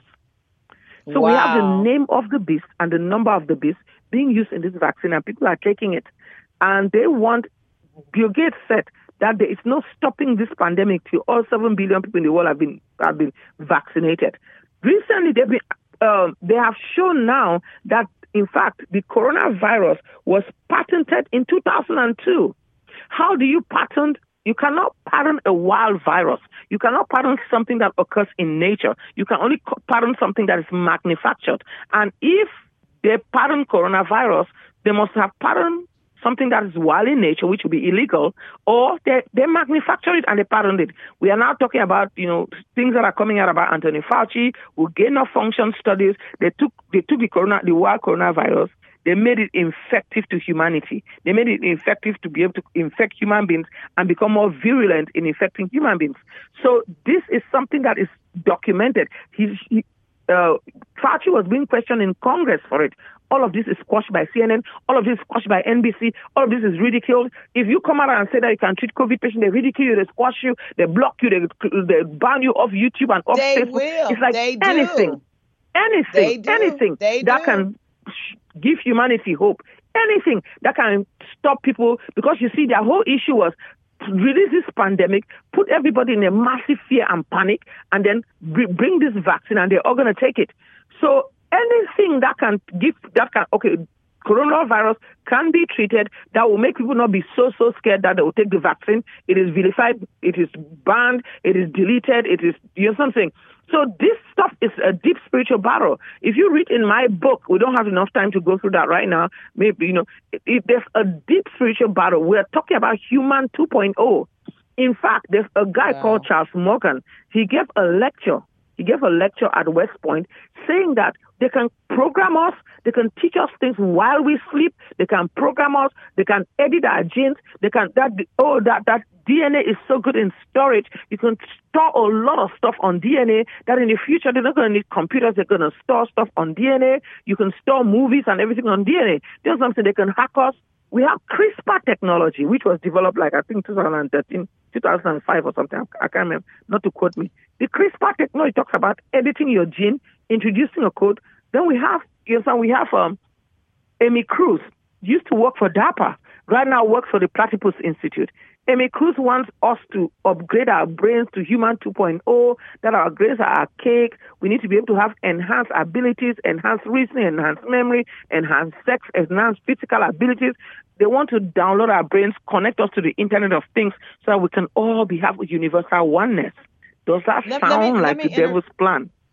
So Wow. we have the name of the beast and the number of the beast being used in this vaccine, and people are taking it. And they want, Bill Gates said that there is no stopping this pandemic till all seven billion people in the world have been have been vaccinated. Recently, they've been, uh, they have shown now that, in fact, the coronavirus was patented in two thousand two. How do you patent? You cannot patent a wild virus. You cannot patent something that occurs in nature. You can only patent something that is manufactured. And if they patent coronavirus, they must have patented something that is wild in nature, which would be illegal, or they, they manufacture it and they patent it. We are now talking about, you know, things that are coming out about Anthony Fauci, who gain of function studies. They took they took the corona, the wild coronavirus. They made it infective to humanity. They made it infective to be able to infect human beings and become more virulent in infecting human beings. So this is something that is documented. He's, he, uh, Fauci was being questioned in Congress for it. All of this is squashed by C N N. All of this is squashed by N B C. All of this is ridiculed. If you come out and say that you can treat COVID patients, they ridicule you, they squash you, they block you, they, they ban you off YouTube and off They Facebook. will. It's like They do. anything, anything, They do. anything They that do. can give humanity hope, anything that can stop people, because you see, their whole issue was release this pandemic, put everybody in a massive fear and panic, and then br- bring this vaccine, and they're all going to take it. So anything that can give, that can, okay, coronavirus can be treated, that will make people not be so, so scared that they will take the vaccine. It is vilified, it is banned, it is deleted, it is, you know something. So this stuff is a deep spiritual battle. If you read in my book, we don't have enough time to go through that right now. Maybe, you know, it, it, there's a deep spiritual battle. We're talking about human two point oh. In fact, there's a guy Wow. called Charles Morgan. He gave a lecture. He gave a lecture at West Point saying that they can program us, they can teach us things while we sleep, they can program us, they can edit our genes, they can, that, oh, that, that D N A is so good in storage. You can store a lot of stuff on D N A that in the future they're not going to need computers, they're going to store stuff on D N A. You can store movies and everything on D N A. There's something they can hack us. We have CRISPR technology, which was developed like, I think, twenty thirteen, two thousand five or something. I can't remember, not to quote me. The CRISPR technology talks about editing your gene, introducing a code. Then we have, you know, we have um, Amy Cruz, used to work for DARPA, right now works for the Platypus Institute. Amy Cruz wants us to upgrade our brains to human two point oh, that our brains are archaic. We need to be able to have enhanced abilities, enhanced reasoning, enhanced memory, enhanced sex, enhanced physical abilities. They want to download our brains, connect us to the Internet of Things so that we can all be have universal oneness. Does that Let- let sound me- let like me the inter- devil's plan?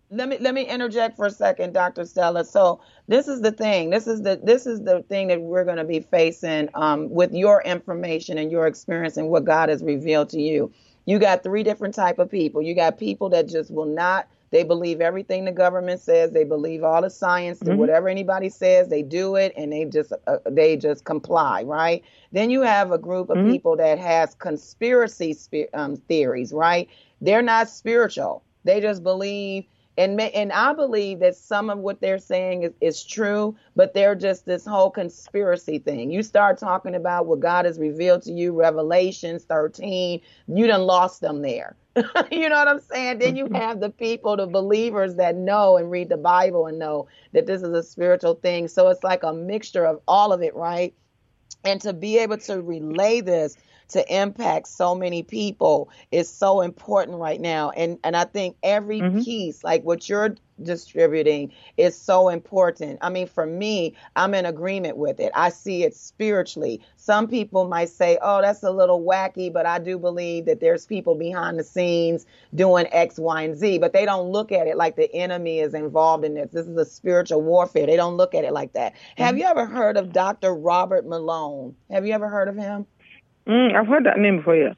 let me let me interject for a second, Doctor Stella. So this is the thing. This is the this is the thing that we're going to be facing um, with your information and your experience and what God has revealed to you. You got three different type of people. You got people that just will not. They believe everything the government says. They believe all the science. Mm-hmm. Whatever anybody says, they do it, and they just uh, they just comply, right? Then you have a group of mm-hmm. people that has conspiracy um, theories, right? They're not spiritual. They just believe. And and I believe that some of what they're saying is, is true, but they're just this whole conspiracy thing. You start talking about what God has revealed to you, Revelations thirteen, you done lost them there. You know what I'm saying? Then you have the people, the believers that know and read the Bible and know that this is a spiritual thing. So it's like a mixture of all of it, right? And to be able to relay this to impact so many people is so important right now. And and I think every mm-hmm. piece, like what you're distributing, is so important. I mean, for me, I'm in agreement with it. I see it spiritually. Some people might say, oh, that's a little wacky, but I do believe that there's people behind the scenes doing X, Y, and Z, but they don't look at it like the enemy is involved in this. This is a spiritual warfare. They don't look at it like that. Mm-hmm. Have you ever heard of Doctor Robert Malone? Have you ever heard of him? Mm, I've heard that name before, yes.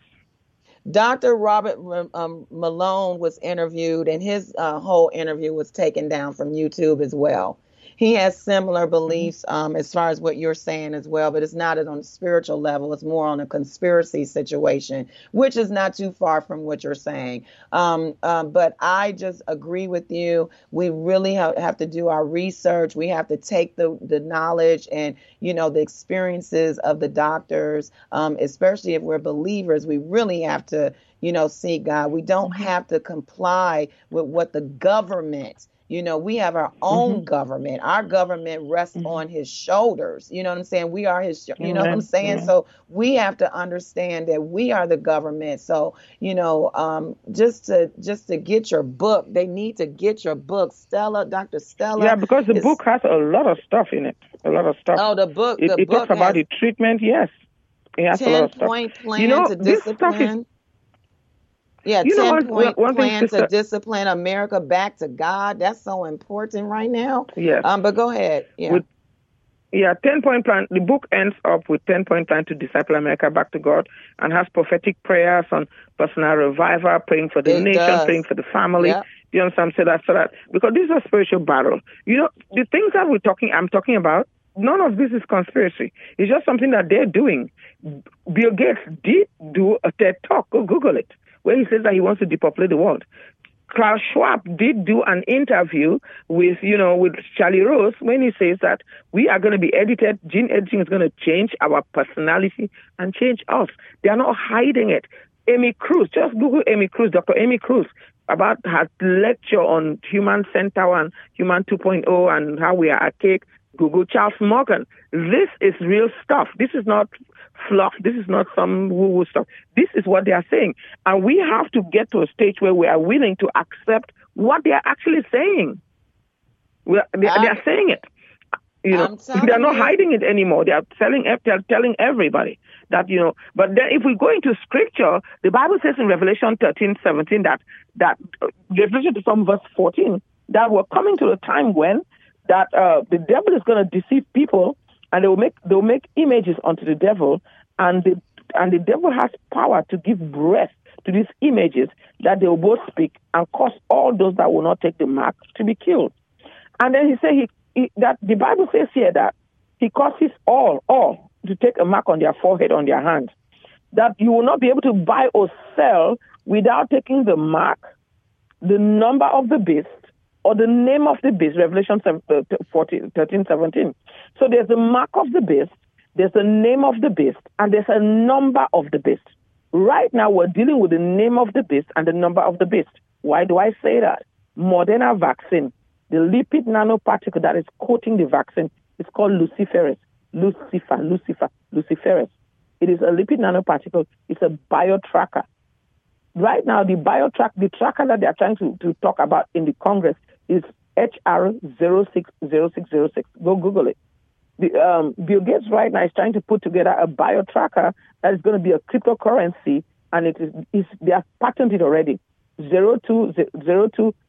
Doctor Robert um, Malone was interviewed, and his uh, whole interview was taken down from YouTube as well. He has similar beliefs um, as far as what you're saying as well, but it's not on a spiritual level. It's more on a conspiracy situation, which is not too far from what you're saying. Um, um, but I just agree with you. We really ha- have to do our research. We have to take the, the knowledge and, you know, the experiences of the doctors, um, especially if we're believers. We really have to, you know, seek God. We don't have to comply with what the government. You know, we have our own mm-hmm. government. Our government rests mm-hmm. on his shoulders. You know what I'm saying? We are his, you mm-hmm. know what I'm saying? Mm-hmm. So we have to understand that we are the government. So, you know, um, just to just to get your book, they need to get your book, Stella, Doctor Stella. Yeah, because the is, book has a lot of stuff in it. A lot of stuff. Oh, the book. It, the it book talks about the treatment. Yes. It has a lot of stuff. ten-point plan you know, to discipline. Yeah, you know, ten-point one, one plan thing, to sister, discipline America back to God. That's so important right now. Yes. Um, but go ahead. Yeah. With, yeah, ten-point plan. The book ends up with ten-point plan to disciple America back to God, and has prophetic prayers on personal revival, praying for the It nation, does. praying for the family. Yep. You understand? So that, so that, because this is a spiritual battle. You know, the things that we're talking, I'm talking about, none of this is conspiracy. It's just something that they're doing. Bill Gates did do a TED Talk. Go Google it, where he says that he wants to depopulate the world. Klaus Schwab did do an interview with, you know, with Charlie Rose when he says that we are going to be edited. Gene editing is going to change our personality and change us. They are not hiding it. Amy Cruz, just Google Amy Cruz, Doctor Amy Cruz, about her lecture on Human Center and Human two point oh and how we are archaic. Google Charles Morgan. This is real stuff. This is not fluff. This is not some woo-woo stuff. This is what they are saying. And we have to get to a stage where we are willing to accept what they are actually saying. We are, they, they are saying it. You know, they are not you. hiding it anymore. They are telling, they're telling everybody that, you know, but then if we go into scripture, the Bible says in Revelation thirteen, seventeen that, that uh, Revelation to some verse fourteen, that we're coming to a time when that uh, the devil is going to deceive people, and they will make they will make images unto the devil, and the and the devil has power to give breath to these images that they will both speak and cause all those that will not take the mark to be killed. And then he said he, he that the Bible says here that he causes all all to take a mark on their forehead, on their hands, that you will not be able to buy or sell without taking the mark, the number of the beast, or the name of the beast, Revelation thirteen, seventeen. So there's the mark of the beast, there's the name of the beast, and there's a number of the beast. Right now, we're dealing with the name of the beast and the number of the beast. Why do I say that? Moderna vaccine, the lipid nanoparticle that is coating the vaccine, is called luciferase. Lucifer, Lucifer, luciferase. It is a lipid nanoparticle. It's a biotracker. Right now, the biotrack, the tracker that they are trying to, to talk about in the Congress is H R zero six zero six zero six. Go Google it. The, um, Bill Gates right now is trying to put together a biotracker that is going to be a cryptocurrency, and it is, is they have patented already. zero two zero two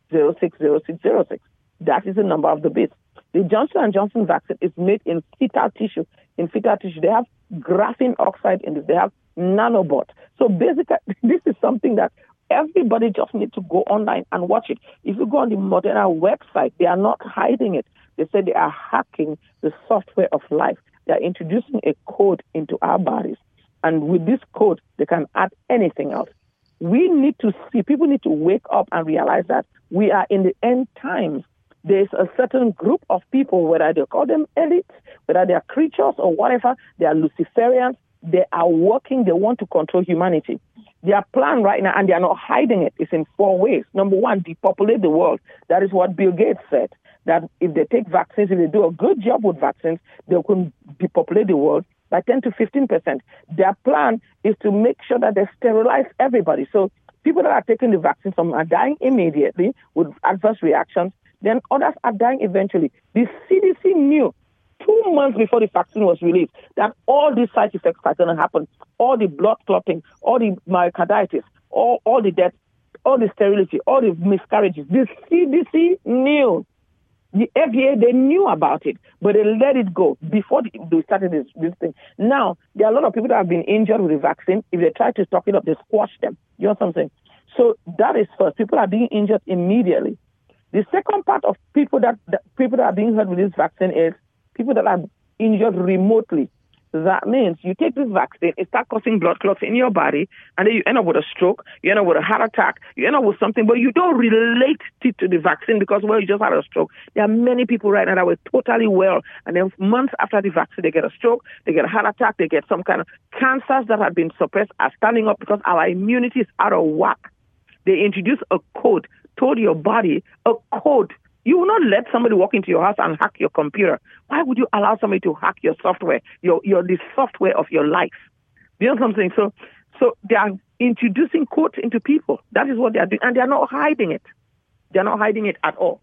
zero six zero six zero six. That is the number of the beast. The Johnson and Johnson vaccine is made in fetal tissue. In fetal tissue, they have graphene oxide in it. They have nanobot. So basically, this is something that everybody just needs to go online and watch it. If you go on the Moderna website, they are not hiding it. They say they are hacking the software of life. They are introducing a code into our bodies. And with this code, they can add anything else. We need to see, people need to wake up and realize that we are in the end times. There's a certain group of people, whether they call them elites, whether they are creatures or whatever, they are Luciferians, they are working, they want to control humanity. Their plan right now, and they are not hiding it, is in four ways. Number one, depopulate the world. That is what Bill Gates said, that if they take vaccines, if they do a good job with vaccines, they can depopulate the world by ten to fifteen percent. Their plan is to make sure that they sterilize everybody. So people that are taking the vaccine, some are dying immediately with adverse reactions, then others are dying eventually. The C D C knew two months before the vaccine was released that all these side effects are going to happen. All the blood clotting, all the myocarditis, all, all the death, all the sterility, all the miscarriages. The C D C knew. The F D A, they knew about it, but they let it go before they started this, this thing. Now, there are a lot of people that have been injured with the vaccine. If they try to stock it up, they squash them. You know what I'm saying? So that is first. People are being injured immediately. The second part of people that, that people that are being hurt with this vaccine is people that are injured remotely. That means you take this vaccine, it starts causing blood clots in your body, and then you end up with a stroke, you end up with a heart attack, you end up with something, but you don't relate it to the vaccine because, well, you just had a stroke. There are many people right now that were totally well, and then months after the vaccine, they get a stroke, they get a heart attack, they get some kind of cancers that have been suppressed are standing up because our immunity is out of whack. They introduce a code, told your body, a code. You will not let somebody walk into your house and hack your computer. Why would you allow somebody to hack your software, your your the software of your life? You know something? So, so they are introducing codes into people. That is what they are doing, and they are not hiding it. They are not hiding it at all.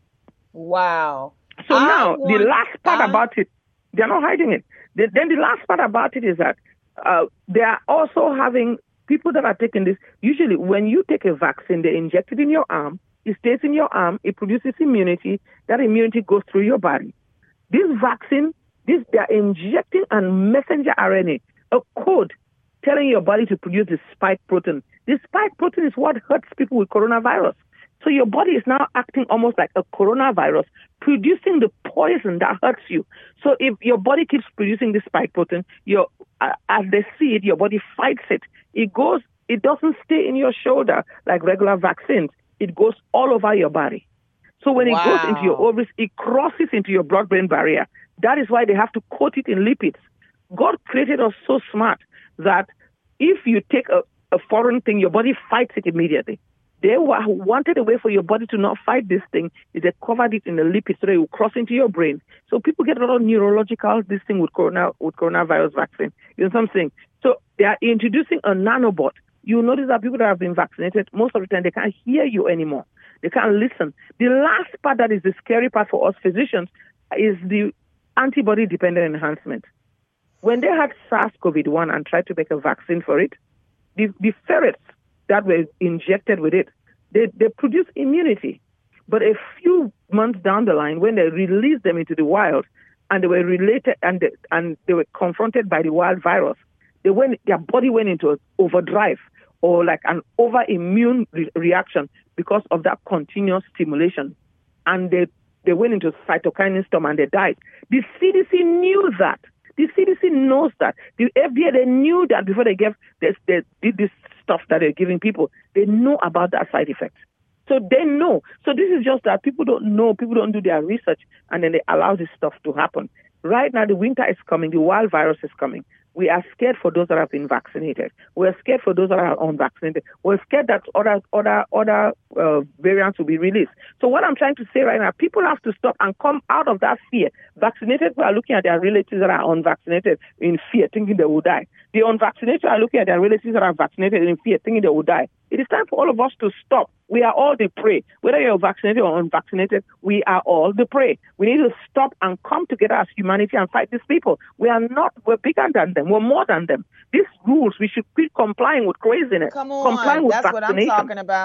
Wow. So I now want, the last part I... about it, they are not hiding it. The, then the last part about it is that uh, they are also having people that are taking this. Usually, when you take a vaccine, they inject it in your arm. It stays in your arm. It produces immunity. That immunity goes through your body. This vaccine, this they are injecting a messenger R N A, a code telling your body to produce the spike protein. This spike protein is what hurts people with coronavirus. So your body is now acting almost like a coronavirus, producing the poison that hurts you. So if your body keeps producing this spike protein, your uh, as they see it, your body fights it. It goes. It doesn't stay in your shoulder like regular vaccines. It goes all over your body. So when wow. it goes into your ovaries, it crosses into your blood-brain barrier. That is why they have to coat it in lipids. God created us so smart that if you take a, a foreign thing, your body fights it immediately. They wanted a way for your body to not fight this thing, is they covered it in the lipids so that it will cross into your brain. So people get a lot of neurological this thing with corona with coronavirus vaccine. You know what I'm saying? So they are introducing a nanobot. You notice that people that have been vaccinated, most of the time, they can't hear you anymore. They can't listen. The last part that is the scary part for us physicians is the antibody-dependent enhancement. When they had SARS-CoV one and tried to make a vaccine for it, the, the ferrets that were injected with it, they, they produced immunity. But a few months down the line, when they released them into the wild, and they were related, and they, and they were confronted by the wild virus, they went, their body went into overdrive, or like an over-immune re- reaction because of that continuous stimulation. And they, they went into cytokine storm and they died. The C D C knew that. The C D C knows that. The F D A, they knew that before they gave this, they did this stuff that they're giving people. They know about that side effect. So they know. So this is just that people don't know, people don't do their research, and then they allow this stuff to happen. Right now, the winter is coming, the wild virus is coming. We are scared for those that have been vaccinated. We're scared for those that are unvaccinated. We're scared that other other other uh, variants will be released. So what I'm trying to say right now, people have to stop and come out of that fear. Vaccinated people are looking at their relatives that are unvaccinated in fear, thinking they will die. The unvaccinated are looking at their relatives that are vaccinated in fear, thinking they will die. It is time for all of us to stop. We are all the prey. Whether you're vaccinated or unvaccinated, we are all the prey. We need to stop and come together as humanity and fight these people. We are not, we're bigger than them. We're more than them. These rules, we should quit complying with craziness. Come on, complying with that's what I'm vaccination. talking about.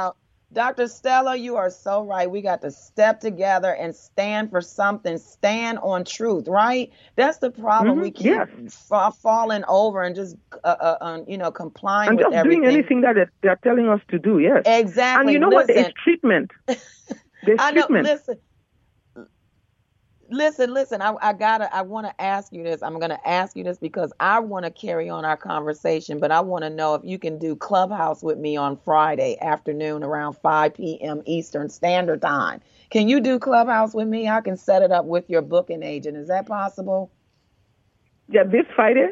Doctor Stella, you are so right. We got to step together and stand for something, stand on truth, right? That's the problem. Mm-hmm. We keep Yes. fa- falling over and just, uh, uh, um, you know, complying And with just doing everything. anything that they're, they're telling us to do, yes. Exactly. And you know Listen, what? It's treatment. There's I know. treatment. Listen, listen, listen. I, I gotta. I want to ask you this. I'm gonna ask you this because I want to carry on our conversation, but I want to know if you can do Clubhouse with me on Friday afternoon around five p.m. Eastern Standard Time. Can you do Clubhouse with me? I can set it up with your booking agent. Is that possible? Yeah, this Friday?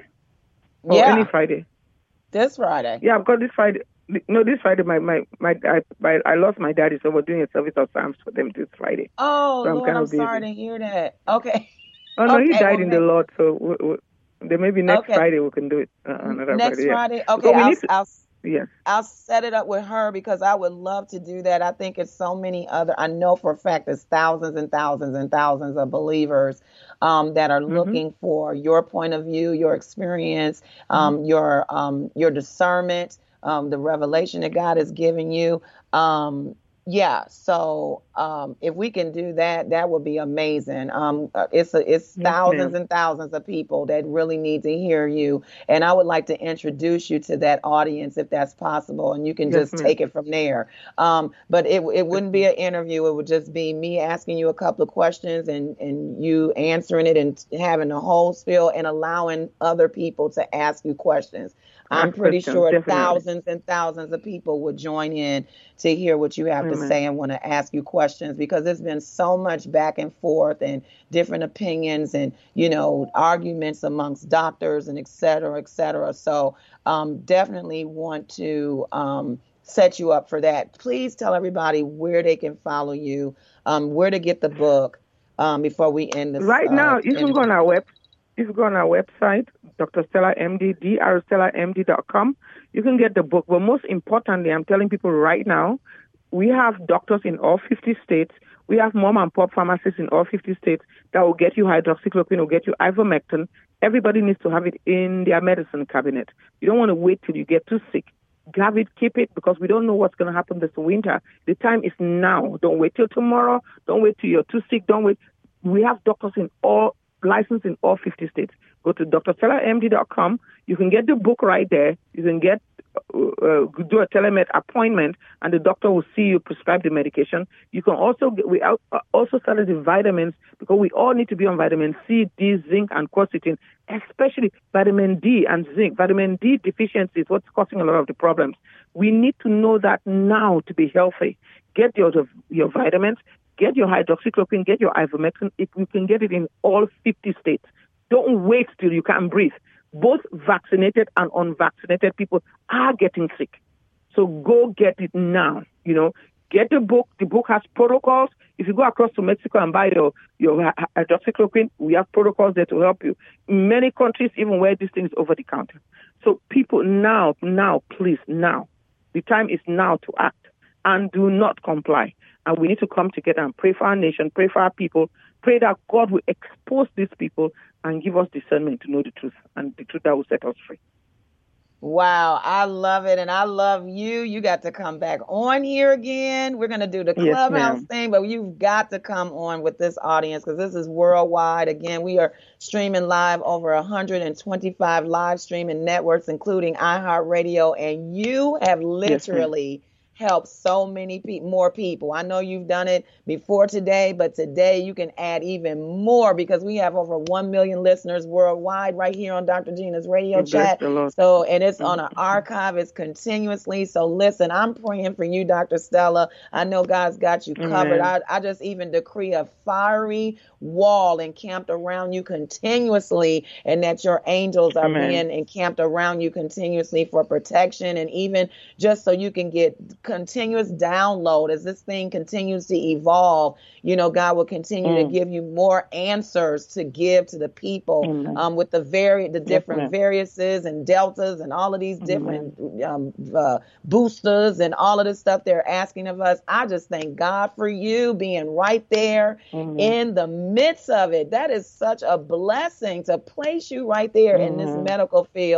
Or Yeah, any Friday? this Friday. Yeah, I've got this Friday. No, this Friday, my my my I, my, I lost my daddy, so we're doing a service of Psalms for them this Friday. Oh, So I'm Lord, kind I'm of busy. sorry to hear that. Okay. Oh no, he Okay. died Well, in the ma- Lord, so we, we, then maybe next okay. Friday we can do it. Uh, N- another Next Friday, yeah. Friday. Because Okay. we I'll need to. I'll Yes. I'll set it up with her because I would love to do that. I think it's so many other, I know for a fact there's thousands and thousands and thousands of believers um, that are Mm-hmm. looking for your point of view, your experience, um, Mm-hmm. your um, your discernment, um, the revelation that God has given you. Um, yeah, so um, if we can do that, that would be amazing. Um, uh, it's a, it's Yes, thousands ma'am. and thousands of people that really need to hear you. And I would like to introduce you to that audience if that's possible, and you can Yes, just ma'am. take it from there. Um, but it it wouldn't be an interview. It would just be me asking you a couple of questions and, and you answering it and having the whole spiel and allowing other people to ask you questions. I'm Ask pretty questions, sure definitely. thousands and thousands of people would join in to hear what you have to Amen. say and want to ask you questions because there's been so much back and forth and different opinions and, you know, arguments amongst doctors and et cetera, et cetera. So um, definitely want to um, set you up for that. Please tell everybody where they can follow you, um, where to get the book um, before we end this Right uh, now, you can go on interview. our web. You can go on our website, Doctor Stella M D, D R Stella M D dot com. You can get the book. But most importantly, I'm telling people right now, we have doctors in all fifty states. We have mom and pop pharmacies in all fifty states that will get you hydroxychloroquine, will get you ivermectin. Everybody needs to have it in their medicine cabinet. You don't want to wait till you get too sick. Have it, keep it, because we don't know what's going to happen this winter. The time is now. Don't wait till tomorrow. Don't wait till you're too sick. Don't wait. We have doctors in all, licensed in all fifty states. Go to D R Stella M D dot com. You can get the book right there. You can get uh, uh, do a telemed appointment, and the doctor will see you, prescribe the medication. You can also get, we al- also sell the vitamins because we all need to be on vitamin C, D, zinc, and quercetin, especially vitamin D and zinc. Vitamin D deficiency is what's causing a lot of the problems. We need to know that now to be healthy. Get your your vitamins. Get your hydroxychloroquine, get your ivermectin. If you can get it in all fifty states. Don't wait till you can't breathe. Both vaccinated and unvaccinated people are getting sick. So go get it now. You know, get the book. The book has protocols. If you go across to Mexico and buy your, your hydroxychloroquine, we have protocols there to help you. In many countries, even where this thing is over the counter. So people, now, now, please, now. The time is now to act. And do not comply. And we need to come together and pray for our nation, pray for our people, pray that God will expose these people and give us discernment to know the truth, and the truth that will set us free. Wow, I love it. And I love you. You got to come back on here again. We're going to do the Yes, Clubhouse ma'am. thing, but you've got to come on with this audience because this is worldwide. Again, we are streaming live over one hundred twenty-five live streaming networks, including iHeartRadio. And you have literally help so many pe- more people. I know you've done it before today, but today you can add even more because we have over one million listeners worldwide right here on Doctor Gina's radio Bless chat. the Lord. So, and it's on Mhm. an archive, it's continuously. So listen, I'm praying for you, Doctor Stella. I know God's got you covered. Amen. I, I just even decree a fiery wall encamped around you continuously, and that your angels are Amen. being encamped around you continuously for protection, and even just so you can get continuous download as this thing continues to evolve. You know, God will continue Mm. to give you more answers to give to the people Amen. um, with the very the Yes, different ma'am. variances and deltas and all of these Amen. different um, uh, boosters and all of this stuff they're asking of us. I just thank God for you being right there Amen. in the midst of it. That is such a blessing to place you right there in this Amen. medical field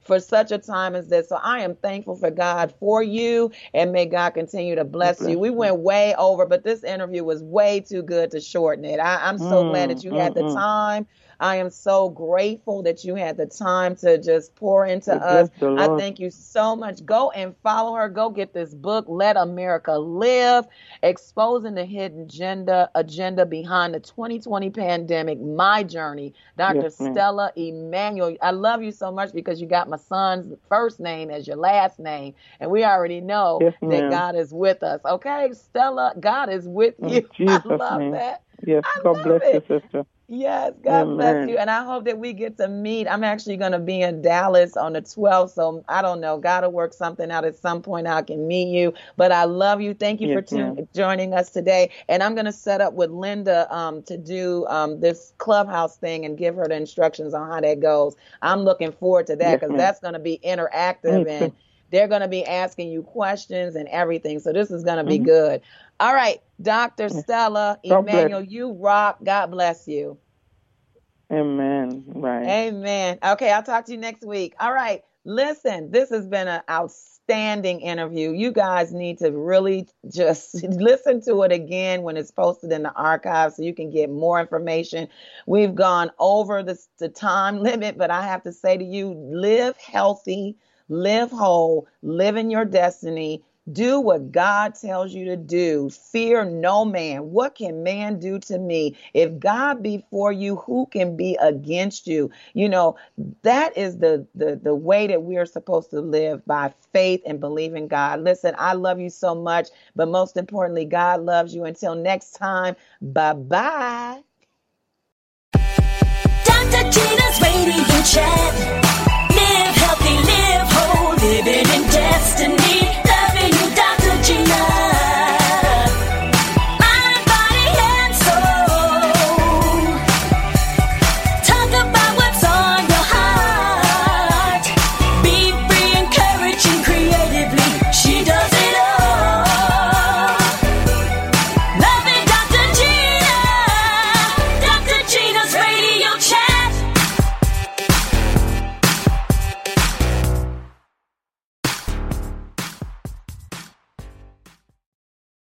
for such a time as this. So I am thankful for God for you, and may God continue to bless, bless you. We you. went way over, but this interview was way too good to shorten it. I, I'm so mm, glad that you mm, had the mm. time. I am so grateful that you had the time to just pour into us. I thank you so much. Go and follow her. Go get this book, Let America Live, Exposing the Hidden Agenda, agenda Behind the twenty twenty Pandemic, My Journey. Doctor Yes, Stella Emanuel. I love you so much because you got my son's first name as your last name. And we already know yes, that God is with us. Okay, Stella, God is with you. I love name. that. Yes, I God bless it. you, sister. Yes, God Amen. bless you. And I hope that we get to meet. I'm actually going to be in Dallas on the twelfth. So I don't know. God will work something out at some point. I can meet you. But I love you. Thank you yes, for tu- joining us today. And I'm going to set up with Linda um, to do um, this Clubhouse thing and give her the instructions on how that goes. I'm looking forward to that because yes, that's going to be interactive and they're going to be asking you questions and everything. So this is going to be mm-hmm. good. All right, Doctor Stella Emanuel, you rock. God bless you. Amen. Right. Amen. Okay, I'll talk to you next week. All right, listen, this has been an outstanding interview. You guys need to really just listen to it again when it's posted in the archive so you can get more information. We've gone over the, the time limit, but I have to say to you, live healthy, live whole, live in your destiny. Do what God tells you to do. Fear no man. What can man do to me? If God be for you, who can be against you? You know, that is the, the, the way that we are supposed to live, by faith and believe in God. Listen, I love you so much, but most importantly, God loves you. Until next time, bye-bye.